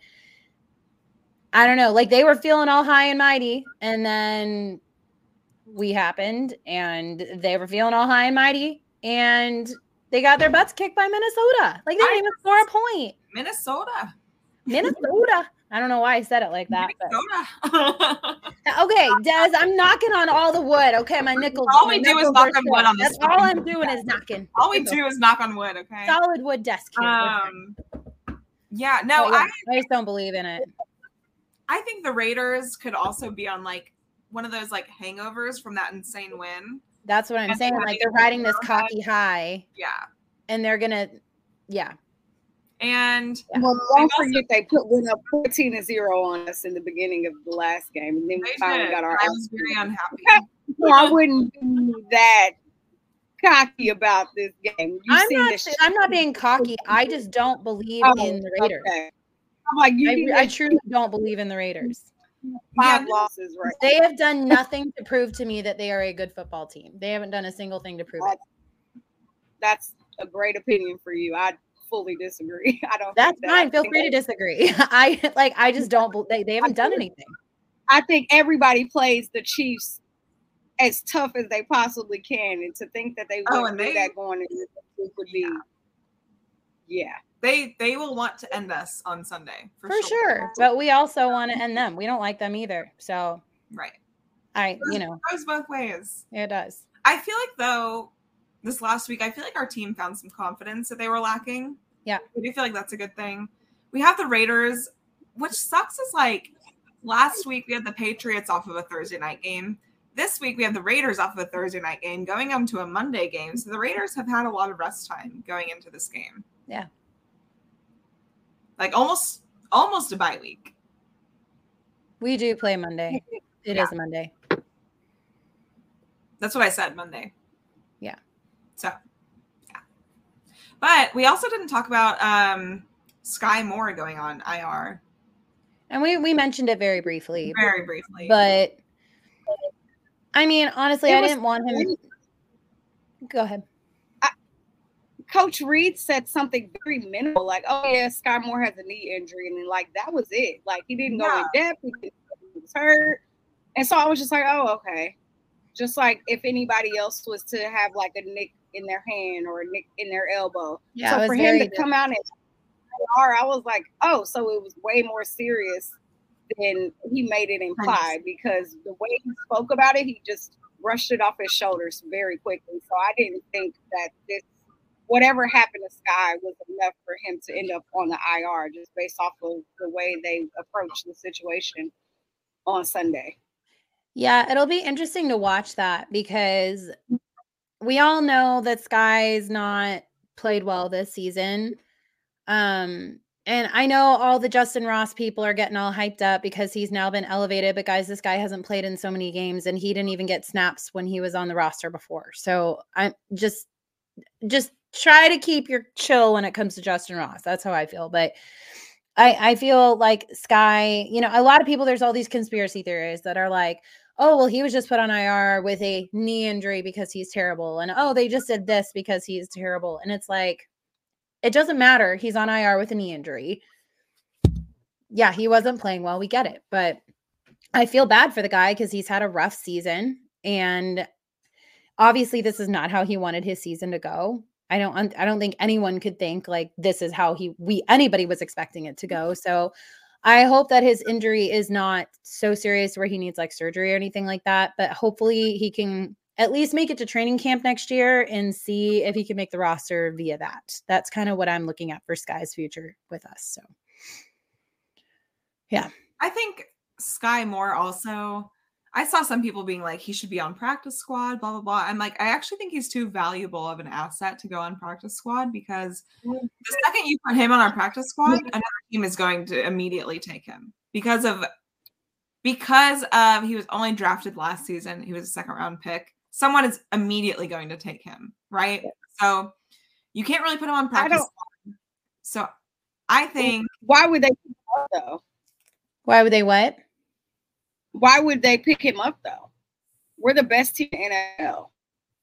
I don't know, like they were feeling all high and mighty, and then we happened, and they were feeling all high and mighty, and they got their butts kicked by Minnesota. Like they didn't even score a point. Minnesota. Minnesota. I don't know why I said it like that. Minnesota. But. Okay, Des, I'm knocking on all the wood. Okay, my nickels. All my we do is nickels knock are on short. wood on this That's all I'm fucking doing podcast. is knocking. All we That's do is knock on wood, okay? Solid wood desk here. Um, yeah, no, But yeah, I I just don't believe in it. I think the Raiders could also be on like one of those like hangovers from that insane win. That's what I'm And saying. they're Like they're riding this cocky high, Yeah. and they're gonna, yeah. And Yeah. Well, don't forget they put went up fourteen to zero on us in the beginning of the last game, and then we they finally did. got our. I was very unhappy. So I wouldn't be that cocky about this game. You've I'm seen not. this I'm not being cocky. I just don't believe Oh, in the Raiders. okay. I'm like you. I, I truly don't believe in the Raiders. five Yeah. losses, right? They have done nothing to prove to me that they are a good football team. They haven't done a single thing to prove it. That's a great opinion for you. I fully disagree. I don't. That's think that. I fine. Feel think free to disagree. I like. I just don't. bel- They, they haven't done anything. I think everybody plays the Chiefs as tough as they possibly can, and to think that they Oh, wouldn't and do they- that going into this would be, yeah. They they will want to end us on Sunday for, For sure. But we also want to end them. We don't like them either. So Right. I, you know, It goes both ways. it does. I feel like though this last week, I feel like our team found some confidence that they were lacking. Yeah. I do feel like that's a good thing. We have the Raiders, which sucks is like last week we had the Patriots off of a Thursday night game. this week we have the Raiders off of a Thursday night game going on to a Monday game. So the Raiders have had a lot of rest time going into this game. Yeah. Like almost almost a bye week. We do play Monday. It Yeah. is a Monday. That's what I said, Monday. Yeah. So, yeah. But we also didn't talk about um, Sky Moore going on I R. And we, we mentioned it very briefly. Very briefly. But, I mean, honestly, It I was- didn't want him. Go ahead. Coach Reed said something very minimal, like, "Oh yeah, Sky Moore has a knee injury," and then like that was it. Like he didn't go Yeah. in depth. He, didn't, he was hurt, and so I was just like, "Oh, okay." Just like if anybody else was to have like a nick in their hand or a nick in their elbow. Yeah, it so was for him very to come out and I was like, "Oh, so it was way more serious than he made it imply," because the way he spoke about it, he just brushed it off his shoulders very quickly. So I didn't think that this. Whatever happened to Sky was enough for him to end up on the I R just based off of the way they approached the situation on Sunday. Yeah, it'll be interesting to watch that because we all know that Sky's not played well this season. Um, and I know all the Justin Ross people are getting all hyped up because he's now been elevated, but guys, this guy hasn't played in so many games and he didn't even get snaps when he was on the roster before. So I'm just just try to keep your chill when it comes to Justin Ross. That's how I feel. But I, I feel like Sky, you know, a lot of people, there's all these conspiracy theories that are like, oh, well, he was just put on I R with a knee injury because he's terrible. And, oh, they just did this because he's terrible. And it's like, it doesn't matter. He's on I R with a knee injury. Yeah, he wasn't playing well. We get it. But I feel bad for the guy because he's had a rough season. And obviously, this is not how he wanted his season to go. I don't I don't think anyone could think like this is how he we anybody was expecting it to go. So I hope that his injury is not so serious where he needs like surgery or anything like that. But hopefully he can at least make it to training camp next year and see if he can make the roster via that. That's kind of what I'm looking at for Sky's future with us. So yeah. I think Sky Moore also, I saw some people being like, he should be on practice squad, blah, blah, blah. I'm like, I actually think he's too valuable of an asset to go on practice squad because the second you put him on our practice squad, another team is going to immediately take him because of, because of he was only drafted last season. He was a second round pick. Someone is immediately going to take him, right? So you can't really put him on practice squad. So I think. Why would they pick him up, though? Why would they what? Why would they pick him up, though? We're the best team in the N F L.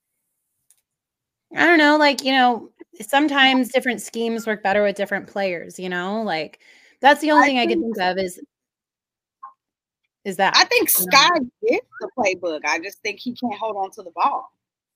I don't know. Like, you know, sometimes different schemes work better with different players, you know? Like, that's the only I thing I think- can think of is is that. I think you know? Sky gets the playbook. I just think he can't hold on to the ball.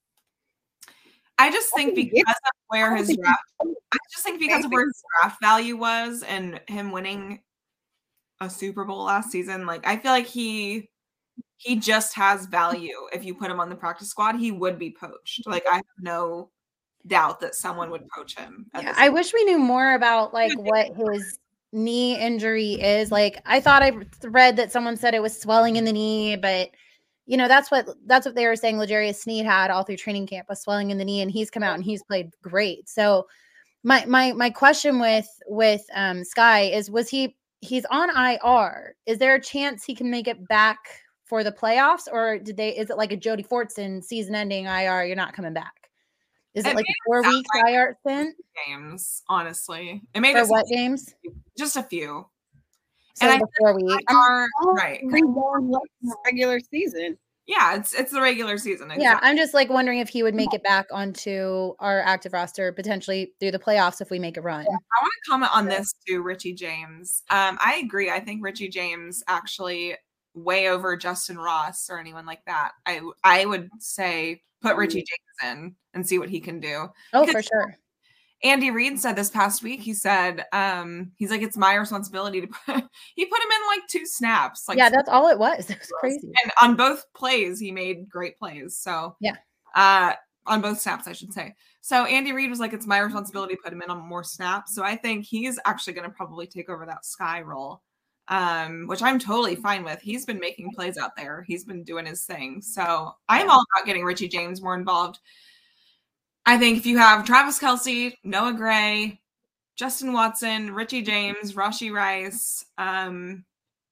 I just think I think he because gets- of where I his think draft, I just think because of where his draft value was and him winning a Super Bowl last season, like I feel like he he just has value. If you put him on the practice squad, he would be poached. Like I have no doubt that someone would poach him. at Yeah, this I point. wish we knew more about like what his knee injury is. Like, I thought I read that someone said it was swelling in the knee, but you know, that's what that's what they were saying. L'Jarius Sneed had all through training camp was swelling in the knee, and he's come out and he's played great. So my my my question with with um Sky is, was he he's on I R? Is there a chance he can make it back for the playoffs, or did they? Is it like a Jody Fortson season-ending I R? You're not coming back. Is it It like made a four sound weeks like- I R stint games, honestly. It made for it what sound games? like just a few. So And I the four weeks. Are, right. Three games left in the regular season. Yeah, it's it's the regular season. Yeah, Exactly. I'm just like wondering if he would make it back onto our active roster potentially through the playoffs if we make a run. I want to comment on this too, Richie James. Um, I agree. I think Richie James actually way over Justin Ross or anyone like that. I I would say put Richie James in and see what he can do. Oh, Because- for sure. Andy Reid said this past week, he said, um, he's like, it's my responsibility to put, he put him in like two snaps. Like Yeah, that's all it was. It was crazy. And on both plays, he made great plays. So Yeah. uh, on both snaps, I should say. So Andy Reid was like, it's my responsibility to put him in on more snaps. So I think he's actually going to probably take over that Sky role um, which I'm totally fine with. He's been making plays out there. He's been doing his thing. So I'm all about getting Richie James more involved. I think if you have Travis Kelce, Noah Gray, Justin Watson, Richie James, Rashee Rice, um,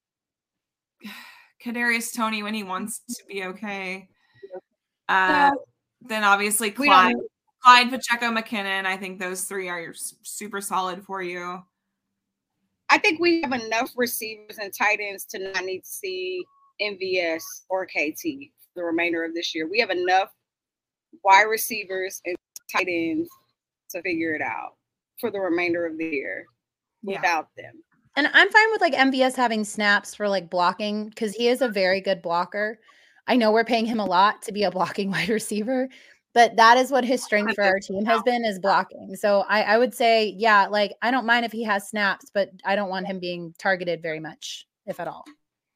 Kadarius Toney when he wants to be okay. Uh, then obviously Clyde, Clyde Pacheco McKinnon. I think those three are super solid for you. I think we have enough receivers and tight ends to not need to see M V S or K T for the remainder of this year. We have enough wide receivers and tight ends to figure it out for the remainder of the year without yeah. them. And I'm fine with like M V S having snaps for like blocking because he is a very good blocker. I know we're paying him a lot to be a blocking wide receiver, but that is what his strength for our team has been is blocking. So I, I would say, yeah, like I don't mind if he has snaps, but I don't want him being targeted very much, if at all.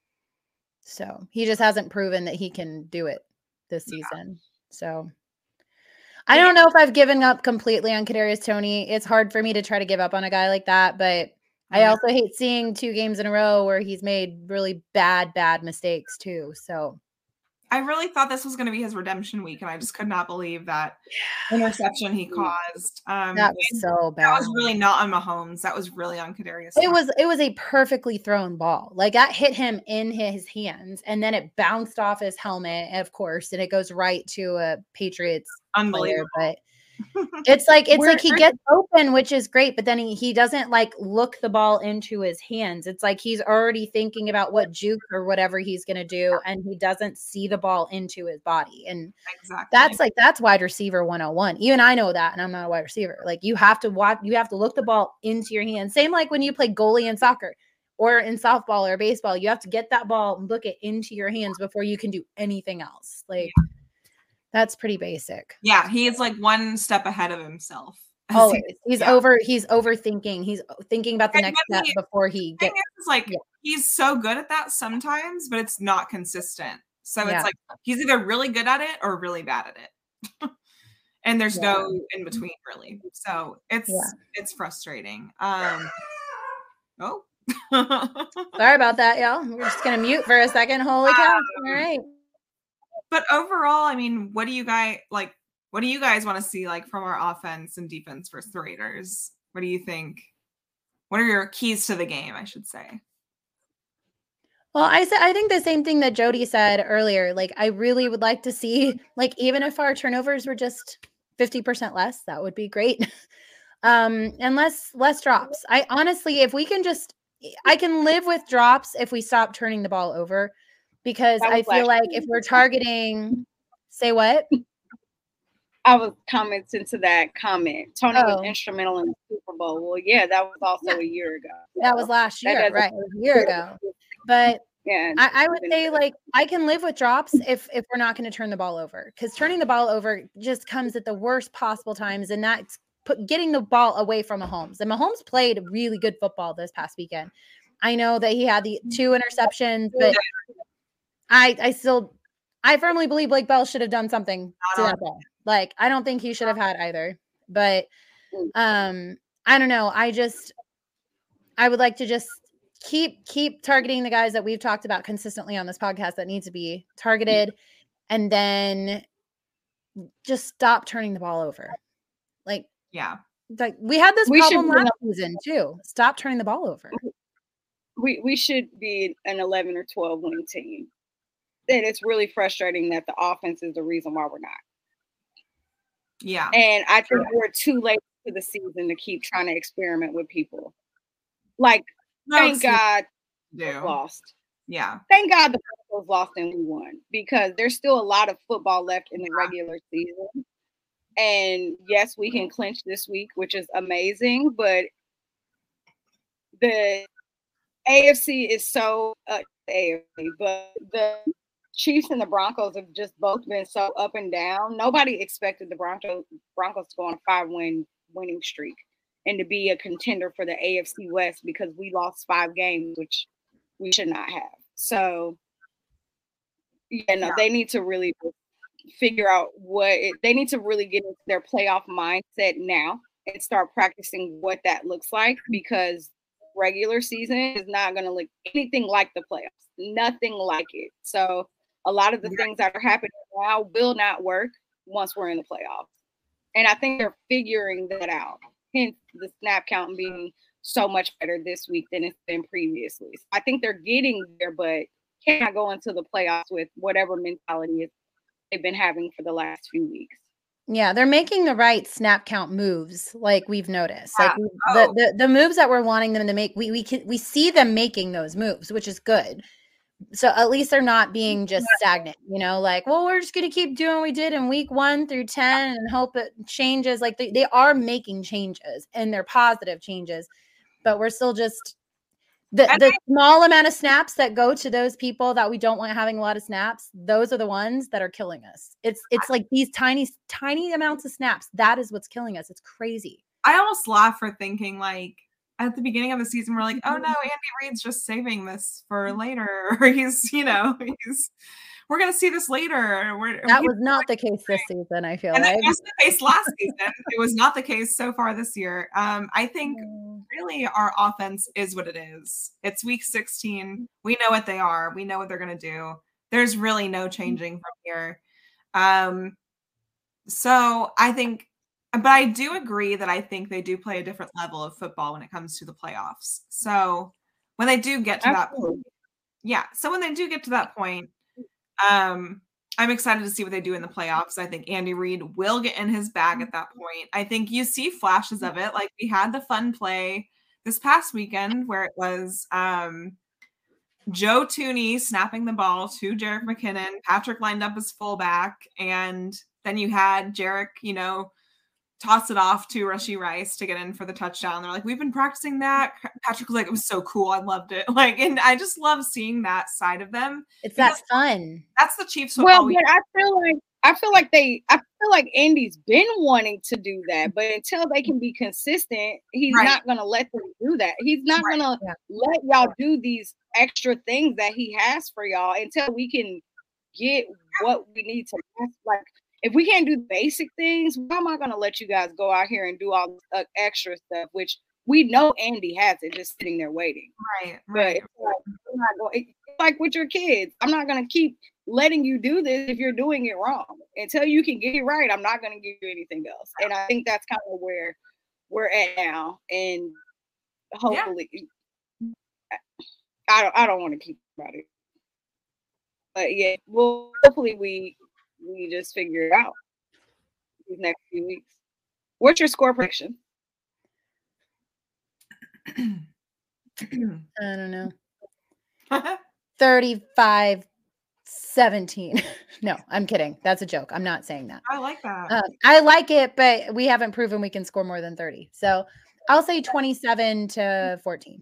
So he just hasn't proven that he can do it this season. So I don't know if I've given up completely on Kadarius Toney. It's hard for me to try to give up on a guy like that, but I also hate seeing two games in a row where he's made really bad, bad mistakes too. So I really thought this was going to be his redemption week, and I just could not believe that interception he caused. Um, that was so bad. That was really not on Mahomes. That was really on Kadarius. It was it was a perfectly thrown ball. Like that hit him in his hands, and then it bounced off his helmet, of course, and it goes right to a Patriots player. But it's like it's We're, like he gets open, which is great, but then he, he doesn't like look the ball into his hands. It's like he's already thinking about what juke or whatever he's gonna do, and he doesn't see the ball into his body. And exactly. that's like that's wide receiver one oh one. Even I know that, and I'm not a wide receiver. Like you have to watch, you have to look the ball into your hands. Same like when you play goalie in soccer or in softball or baseball, you have to get that ball and look it into your hands before you can do anything else. Like yeah. That's pretty basic. Yeah, he is like one step ahead of himself. Always. He's yeah. over. He's overthinking. He's thinking about the and next step he, before he gets. It's like yeah. he's so good at that sometimes, but it's not consistent. So yeah. it's like he's either really good at it or really bad at it, and there's yeah. no in between really. So it's it's frustrating. Um. Oh. Sorry about that, y'all. We're just gonna mute for a second. Holy cow! All right. But overall, I mean, what do you guys like? What do you guys want to see like from our offense and defense versus the Raiders? What do you think? What are your keys to the game, I should say? Well, I said I think the same thing that Jody said earlier. Like, I really would like to see, like, even if our turnovers were just fifty percent less, that would be great. um, and less less drops. I honestly, if we can just, I can live with drops if we stop turning the ball over. Because I feel like if we're targeting, say what? I was commenting to that comment. Tony oh. was instrumental in the Super Bowl. Well, yeah, that was also yeah. a year ago. So that was last year, right? A year ago. But yeah, I, I would say like I can live with drops if if we're not going to turn the ball over. Because turning the ball over just comes at the worst possible times, and that's put, getting the ball away from Mahomes. And Mahomes played really good football this past weekend. I know that he had the two interceptions, but I, I still, I firmly believe Blake Bell should have done something to that ball. Like, I don't think he should have had either. But, um, I don't know. I just, I would like to just keep keep targeting the guys that we've talked about consistently on this podcast that need to be targeted, and then just stop turning the ball over. Like, yeah, like we had this we problem last season too. Stop turning the ball over. We we should be an eleven or twelve win team. And it's really frustrating that the offense is the reason why we're not. Yeah. And I think we're too late to the season to keep trying to experiment with people. Like, no, thank God we lost. Yeah. Thank God the Broncos lost and we won, because there's still a lot of football left in the regular season. And yes, we can clinch this week, which is amazing, but the A F C is so uh, A F C, but the Chiefs and the Broncos have just both been so up and down. Nobody expected the Broncos Broncos to go on a five-win winning streak and to be a contender for the A F C West, because we lost five games, which we should not have. So, yeah, no, yeah. they need to really figure out what it, they need to really get into their playoff mindset now and start practicing what that looks like, because regular season is not going to look anything like the playoffs. Nothing like it. So a lot of the things that are happening now will not work once we're in the playoffs. And I think they're figuring that out. Hence the snap count being so much better this week than it's been previously. So I think they're getting there, but cannot go into the playoffs with whatever mentality they've been having for the last few weeks. Yeah, they're making the right snap count moves, like we've noticed. Yeah. Like we, Oh. the, the the moves that we're wanting them to make, we we can we see them making those moves, which is good. So at least they're not being just stagnant, you know, like, well, we're just gonna keep doing what we did in week one through ten and hope it changes. Like they, they are making changes and they're positive changes, but we're still just the, the small amount of snaps that go to those people that we don't want having a lot of snaps. Those are the ones that are killing us. It's it's like these tiny, tiny amounts of snaps. That is what's killing us. It's crazy. I almost laugh for thinking like at the beginning of the season, we're like, oh no, Andy Reid's just saving this for later. Or he's, you know, he's we're gonna see this later. We're, that was not the case this season, I feel and like. it was the case last season. It was not the case so far this year. Um, I think really our offense is what it is. It's week sixteen. We know what they are. We know what they're gonna do. There's really no changing from here. Um, so I think, but I do agree that I think they do play a different level of football when it comes to the playoffs. So when they do get to Absolutely. that point, yeah. So when they do get to that point, um, I'm excited to see what they do in the playoffs. I think Andy Reid will get in his bag at that point. I think you see flashes of it. Like we had the fun play this past weekend where it was um, Joe Tooney snapping the ball to Jerick McKinnon. Patrick lined up as fullback, and then you had Jerick, you know, toss it off to Rashee Rice to get in for the touchdown. They're like, we've been practicing that. Patrick was like, it was so cool. I loved it. Like, and I just love seeing that side of them. It's that fun. That's the Chiefs football. Well, but I feel like I feel like they I feel like Andy's been wanting to do that, but until they can be consistent, he's Right. not gonna let them do that. He's not Right. gonna Yeah. let y'all do these extra things that he has for y'all until we can get what we need to like. If we can't do basic things, how am I going to let you guys go out here and do all this uh, extra stuff, which we know Andy has it just sitting there waiting. Right, But right. it's like, I'm not going, it's like with your kids, I'm not going to keep letting you do this if you're doing it wrong. Until you can get it right, I'm not going to give you anything else. And I think that's kind of where we're at now. And hopefully, yeah. I don't, I don't want to keep about it. But yeah, well, hopefully we we just figure it out these next few weeks. What's your score prediction? I don't know. thirty-five seventeen. No, I'm kidding. That's a joke. I'm not saying that. I like that. Um, I like it, but we haven't proven we can score more than thirty. So I'll say twenty-seven to fourteen.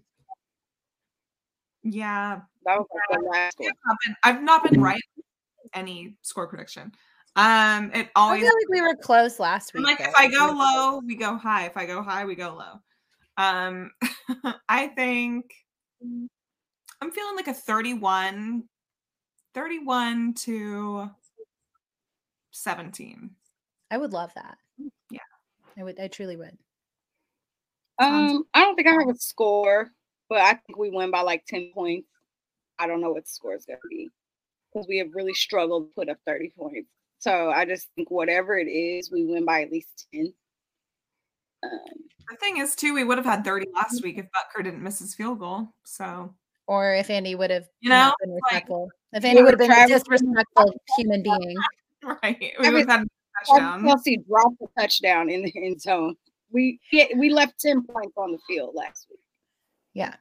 Yeah. That was like the last I've not been, I've not been right with any score prediction. Um, it always I feel like we were close last week. like though. if I go low, we go high. If I go high, we go low. Um, I think I'm feeling like a thirty-one, thirty-one to seventeen. I would love that. Yeah. I would. I truly would. Um, I don't think I have a score, but I think we win by like ten points. I don't know what the score is going to be because we have really struggled to put up thirty points. So I just think whatever it is, we win by at least ten. Um, The thing is, too, we would have had thirty last week if Butker didn't miss his field goal. So, Or if Andy would have you know, not been like, respectful. If Andy would have been a Travis- disrespectful human being. right, we I would have had a touchdown. Kelsey dropped a touchdown in the end zone. We yeah, we left ten points on the field last week. Yeah.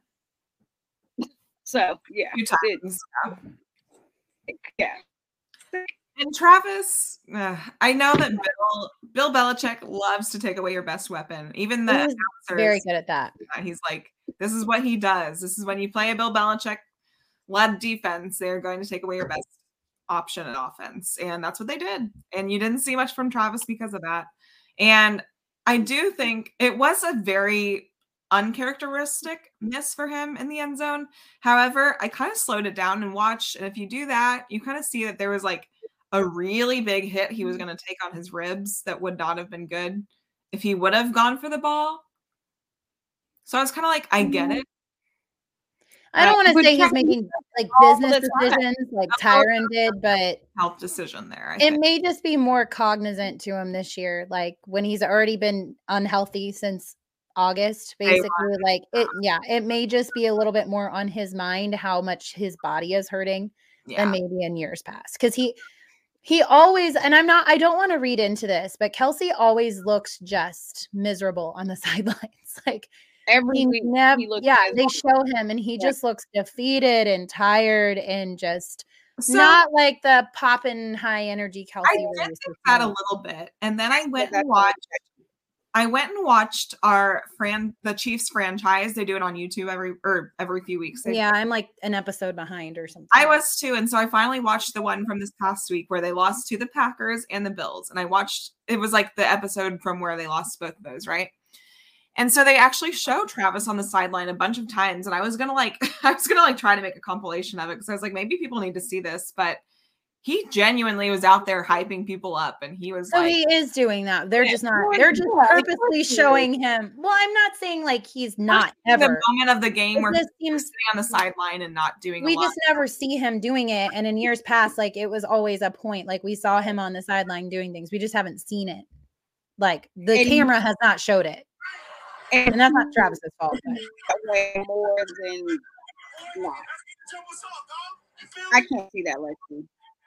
So yeah, Few times. it, yeah. And Travis, uh, I know that Bill Bill Belichick loves to take away your best weapon. Even the He was announcers, very good at that. he's like, this is what he does. This is when you play a Bill Belichick led defense, they're going to take away your best option at offense. And that's what they did. And you didn't see much from Travis because of that. And I do think it was a very uncharacteristic miss for him in the end zone. However, I kind of slowed it down and watched. And if you do that, you kind of see that there was like a really big hit he was going to take on his ribs that would not have been good if he would have gone for the ball. So I was kind of like, I get it. I don't Uh, want to but say he's Travis making like all business the time. decisions like Oh, Tyron did, but Health decision there. I it think. may just be more cognizant to him this year. Like when he's already been unhealthy since August, Day basically. Like it, yeah, it may just be a little bit more on his mind how much his body is hurting Yeah. than maybe in years past. Because he he always, and I'm not, I don't want to read into this, but Kelsey always looks just miserable on the sidelines. Like Every he week never, he looks yeah, miserable. they show him and he Yeah. just looks defeated and tired and just So not like the poppin' high energy Kelsey. I we're did used to think that a seeing. little bit, and then I went that's and watched. I went and watched our fran the Chiefs franchise. They do it on YouTube every or every few weeks. They, Yeah, I'm like an episode behind or something. I was too, and so I finally watched the one from this past week where they lost to the Packers and the Bills, and I watched. It was like the episode from where they lost both of those, right? And so they actually show Travis on the sideline a bunch of times, and I was gonna like, I was gonna like try to make a compilation of it because I was like, maybe people need to see this, but he genuinely was out there hyping people up, and he was So like, he is doing that. They're Yeah, just not, yeah, they're just yeah, of purposely course he is. showing him. Well, I'm not saying like he's not the ever. moment of the game It where just he's seems sitting on the sideline and not doing we a lot. just never see him doing it. And in years past, like it was always a point. Like we saw him on the sideline doing things. We just haven't seen it. Like the And- camera has not showed it. And And that's not Travis's fault. But. way more than no. I can't see that, Lexi.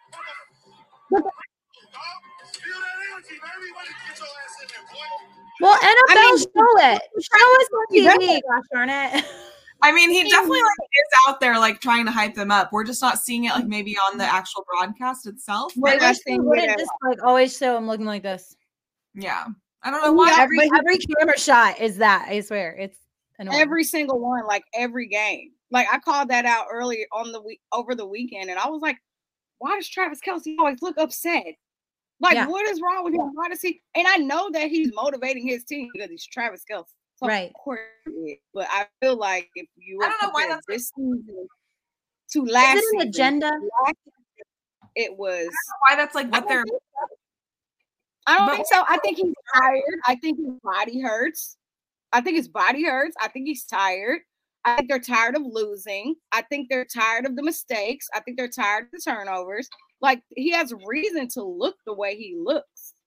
Well, N F L I mean, show it. Show us on he T V, does. gosh darn it. I mean, he definitely like is out there like trying to hype them up. We're just not seeing it like maybe on the actual broadcast itself. We're I not wish they seeing it wouldn't at just like always show him looking like this. Yeah, I don't know why. Yeah, Every but he- every camera shot is that. I swear, it's annoying. every single one, like every game. Like I called that out earlier on the week over the weekend, and I was like, why does Travis Kelce always look upset? Like, Yeah. what is wrong with him? Why does he? And I know that he's motivating his team because he's Travis Kelce. So Right. Of course he is. But I feel like if you were I don't know why compare that's this season to last Is it an season, agenda? last season, it was. Why that's like I what don't they're. think so. I don't But- think so. I think he's tired. I think his body hurts. I think his body hurts. I think he's tired. I think they're tired of losing. I think they're tired of the mistakes. I think they're tired of the turnovers. Like he has reason to look the way he looks.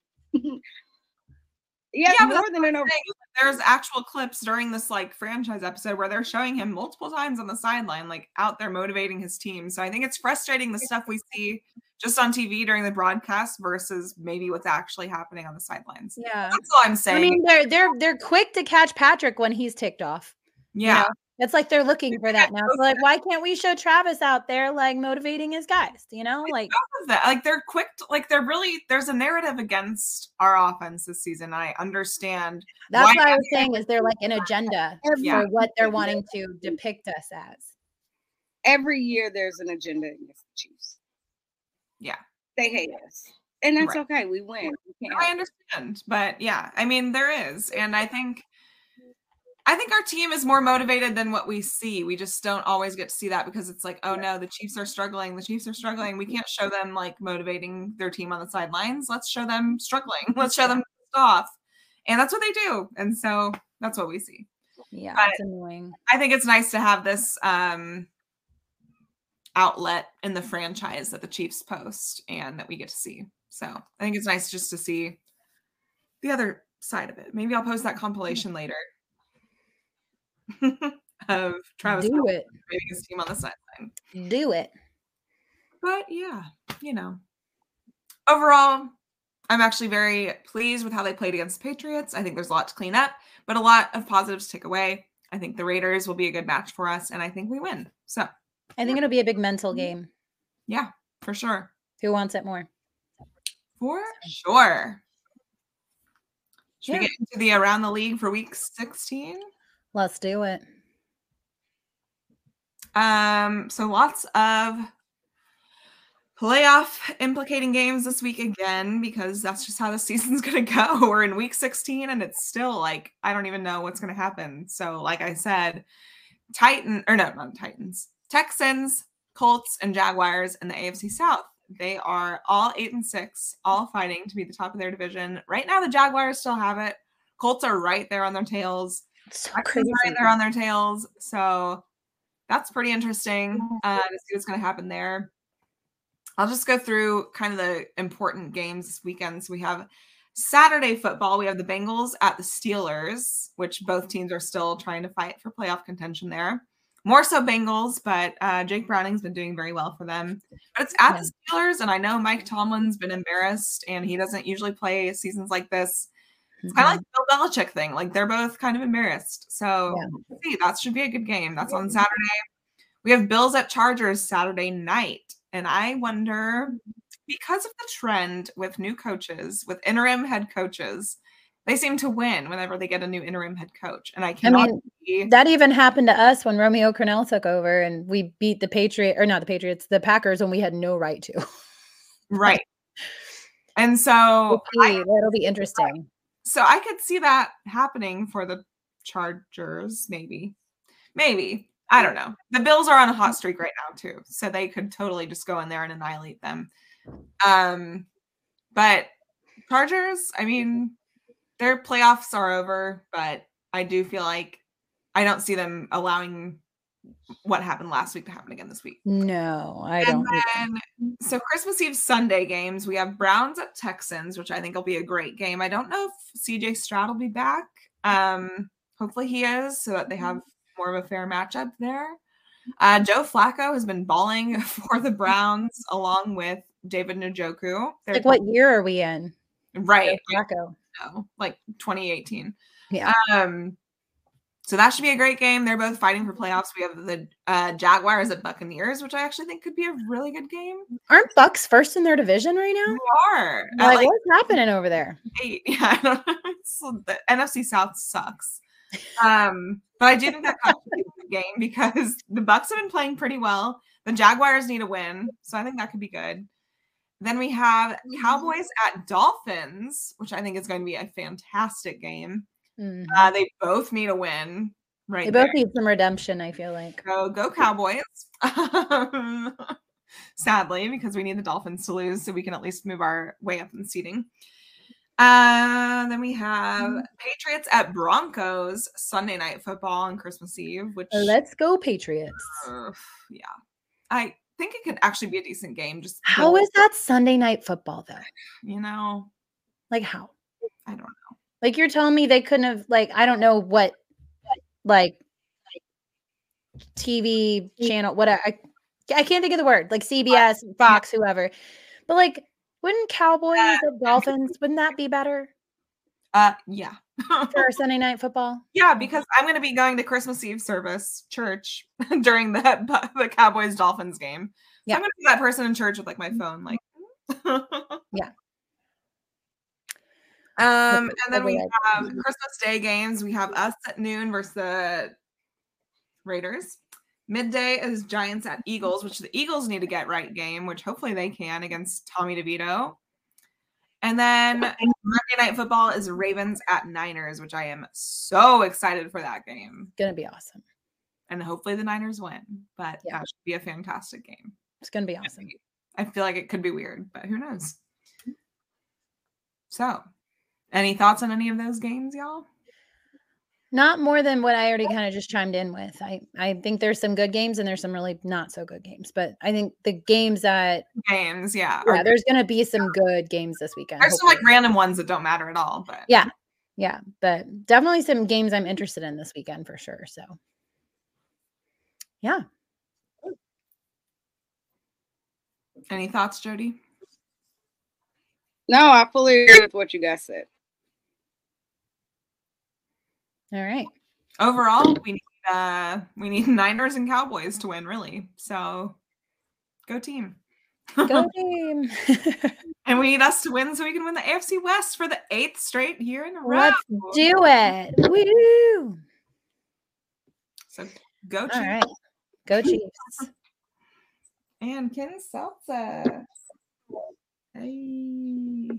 He has Yeah, but more that's than what I'm enough. saying. There's actual clips during this like franchise episode where they're showing him multiple times on the sideline, like out there motivating his team. So I think it's frustrating the stuff we see just on T V during the broadcast versus maybe what's actually happening on the sidelines. Yeah. That's all I'm saying. I mean, they're they're they're quick to catch Patrick when he's ticked off. yeah. know? It's like they're looking for that now. So like, why can't we show Travis out there like motivating his guys? You know, like Of that. Like they're quick, to, like they're really. There's a narrative against our offense this season. I understand. that's why- what I was saying is they're like an agenda Yeah. for what they're wanting to depict us as. Every year there's an agenda against the Chiefs. Yeah. They hate us. And that's Right. okay. We win. We can't I help it. understand, but yeah, I mean there is, and I think. I think our team is more motivated than what we see. We just don't always get to see that because it's like, oh no, the Chiefs are struggling. The Chiefs are struggling. We can't show them like motivating their team on the sidelines. Let's show them struggling. Let's show them pissed off. And that's what they do. And so that's what we see. Yeah, But- it's annoying. I think it's nice to have this um, outlet in the franchise that the Chiefs post and that we get to see. So I think it's nice just to see the other side of it. Maybe I'll post that compilation later. of Travis Do Kelce it. motivating his team on the sideline. Do it. But yeah, you know, overall, I'm actually very pleased with how they played against the Patriots. I think there's a lot to clean up, but a lot of positives to take away. I think the Raiders will be a good match for us, and I think we win. So I think it'll be a big mental game. yeah, for sure. Who wants it more? For sure. Should Yeah. we get into the around the league for week sixteen? Let's do it. Um, so lots of playoff implicating games this week again, because that's just how the season's gonna go. We're in week sixteen and it's still like I don't even know what's gonna happen. So, like I said, Titan or no, not Titans, Texans, Colts, and Jaguars in the A F C South. They are all eight and six, all fighting to be the top of their division. Right now, the Jaguars still have it. Colts are right there on their tails. It's so Texans crazy. are right there on their tails. So that's pretty interesting uh, to see what's going to happen there. I'll just go through kind of the important games this weekend. So we have Saturday football. We have the Bengals at the Steelers, which both teams are still trying to fight for playoff contention there. More so Bengals, but uh, Jake Browning's been doing very well for them. But it's at the Steelers, and I know Mike Tomlin's been embarrassed, and he doesn't usually play seasons like this. It's kind of like the Bill Belichick thing. Like, they're both kind of embarrassed. So, yeah. Let's see, that should be a good game. That's on Saturday. We have Bills at Chargers Saturday night. And I wonder, because of the trend with new coaches, with interim head coaches, they seem to win whenever they get a new interim head coach. And I cannot I mean, be... that even happened to us when Romeo Crennel took over and we beat the Patriot or not the Patriots, the Packers when we had no right to. Right. And so we'll I, that'll be interesting. So I could see that happening for the Chargers, maybe. Maybe. I don't know. The Bills are on a hot streak right now, too. So they could totally just go in there and annihilate them. Um, but Chargers, I mean, their playoffs are over, but I do feel like I don't see them allowing what happened last week to happen again this week. No, I and don't. Then, so Christmas Eve Sunday games, we have Browns at Texans, which I think will be a great game. I don't know if C J Stroud will be back. Um, hopefully he is, so that they have more of a fair matchup there. Uh, Joe Flacco has been balling for the Browns along with David Njoku. They're, like, what year are we in? Right. Joe Flacco. No, like twenty eighteen. Yeah. Um, so that should be a great game. They're both fighting for playoffs. We have the uh, Jaguars at Buccaneers, which I actually think could be a really good game. Aren't Bucks first in their division right now? We are. Like, like, what's happening over there? Eight. Yeah, I don't know. It's, the N F C South sucks. Um, but I do think that could be a good game because the Bucks have been playing pretty well. The Jaguars need a win, so I think that could be good. Then we have Cowboys at Dolphins, which I think is going to be a fantastic game. Mm-hmm. Uh, they both need a win, right? They both there. need some redemption, I feel like. Go, go Cowboys. um, sadly, because we need the Dolphins to lose so we can at least move our way up in seeding. Uh, then we have mm-hmm. Patriots at Broncos Sunday night football on Christmas Eve. Which let's go Patriots. Uh, yeah, I think it could actually be a decent game. Just how is that Sunday night football though? You know, like how? I don't know. Like you're telling me they couldn't have, like, I don't know what, like, T V channel, whatever. I, I can't think of the word, like C B S, Fox, whoever. But, like, wouldn't Cowboys uh, and Dolphins, wouldn't that be better? Uh, yeah. For Sunday night football? Yeah, because I'm going to be going to Christmas Eve service, church, during the, the Cowboys-Dolphins game. So yeah. I'm going to be that person in church with, like, my phone, like. Yeah. Um, and then we have Christmas Day games. We have us at noon versus the Raiders. Midday is Giants at Eagles, which the Eagles need to get right game, which hopefully they can against Tommy DeVito. And then Monday Night Football is Ravens at Niners, which I am so excited for that game. Gonna be awesome. And hopefully the Niners win, but yeah. that should be a fantastic game. It's gonna be awesome. I feel like it could be weird, but who knows? So, any thoughts on any of those games, y'all? Not more than what I already kind of just chimed in with. I, I think there's some good games and there's some really not so good games. But I think the games that games, yeah, yeah, there's gonna be some good games this weekend. There's hopefully. Some like random ones that don't matter at all, but yeah, yeah, but definitely some games I'm interested in this weekend for sure. So yeah. Any thoughts, Jody? No, I fully agree with what you guys said. All right. Overall, we need uh we need Niners and Cowboys to win, really. So go team. Go team. And we need us to win so we can win the A F C West for the eighth straight year in a row. Let's do it. Woo! So go Chiefs. All right. Go Chiefs. And Ken Seltzer. Hey.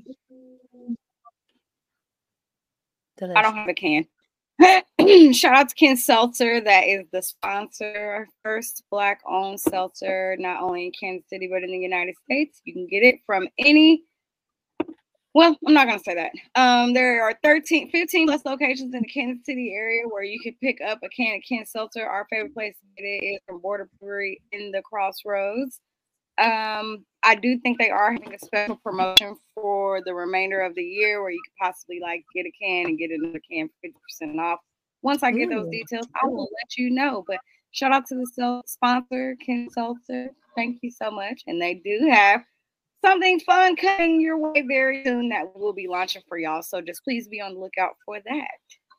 Delicious. I don't have a can. Shout out to Ken Seltzer. That is the sponsor, our first Black-owned seltzer, not only in Kansas City, but in the United States. You can get it from any Well, I'm not going to say that. Um, there are thirteen, fifteen plus locations in the Kansas City area where you can pick up a can of Ken Seltzer. Our favorite place to get it is from Border Brewery in the Crossroads. Um, I do think they are having a special promotion for the remainder of the year where you could possibly like get a can and get another can for fifty percent off. Once I get Ooh. those details, I will let you know. But shout out to the sponsor, Ken Seltzer. Thank you so much. And they do have something fun coming your way very soon that we'll be launching for y'all. So just please be on the lookout for that.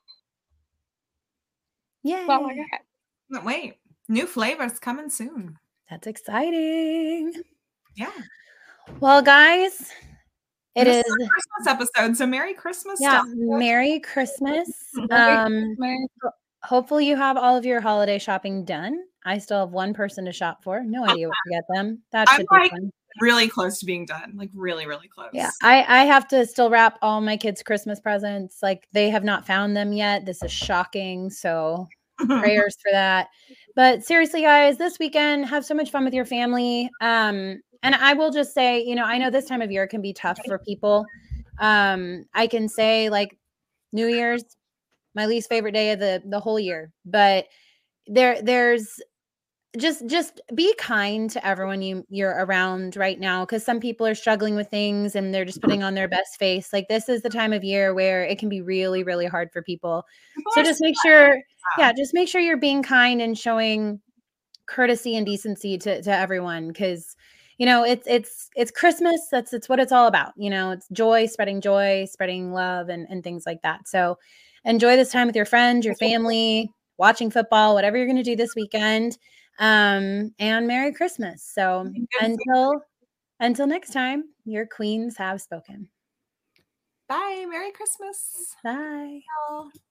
Yeah. That's all I got. Can't wait. New flavors coming soon. That's exciting. Yeah. Well, guys, it this is is a Christmas episode. So Merry Christmas. Yeah, stuff. Merry Christmas. Merry Um, Christmas. hopefully you have all of your holiday shopping done. I still have one person to shop for. No idea what to get them. That I'm should be like fun. really close to being done. Like really, really close. Yeah, I, I have to still wrap all my kids' Christmas presents. Like they have not found them yet. This is shocking. So prayers for that. But seriously, guys, this weekend, have so much fun with your family. Um, and I will just say, you know, I know this time of year can be tough for people. Um, I can say like New Year's, my least favorite day of the the whole year. But there there's just just be kind to everyone you you're around right now, because some people are struggling with things and they're just putting on their best face. Like this is the time of year where it can be really, really hard for people. People So are just so make sure, bad. yeah, just make sure you're being kind and showing courtesy and decency to to everyone, because you know it's it's it's Christmas. That's it's what it's all about. You know, it's joy, spreading joy, spreading love, and and things like that. So enjoy this time with your friends, your family, watching football, whatever you're going to do this weekend. Um, and Merry Christmas. So until until next time, your queens have spoken. Bye. Merry Christmas. Bye. Bye.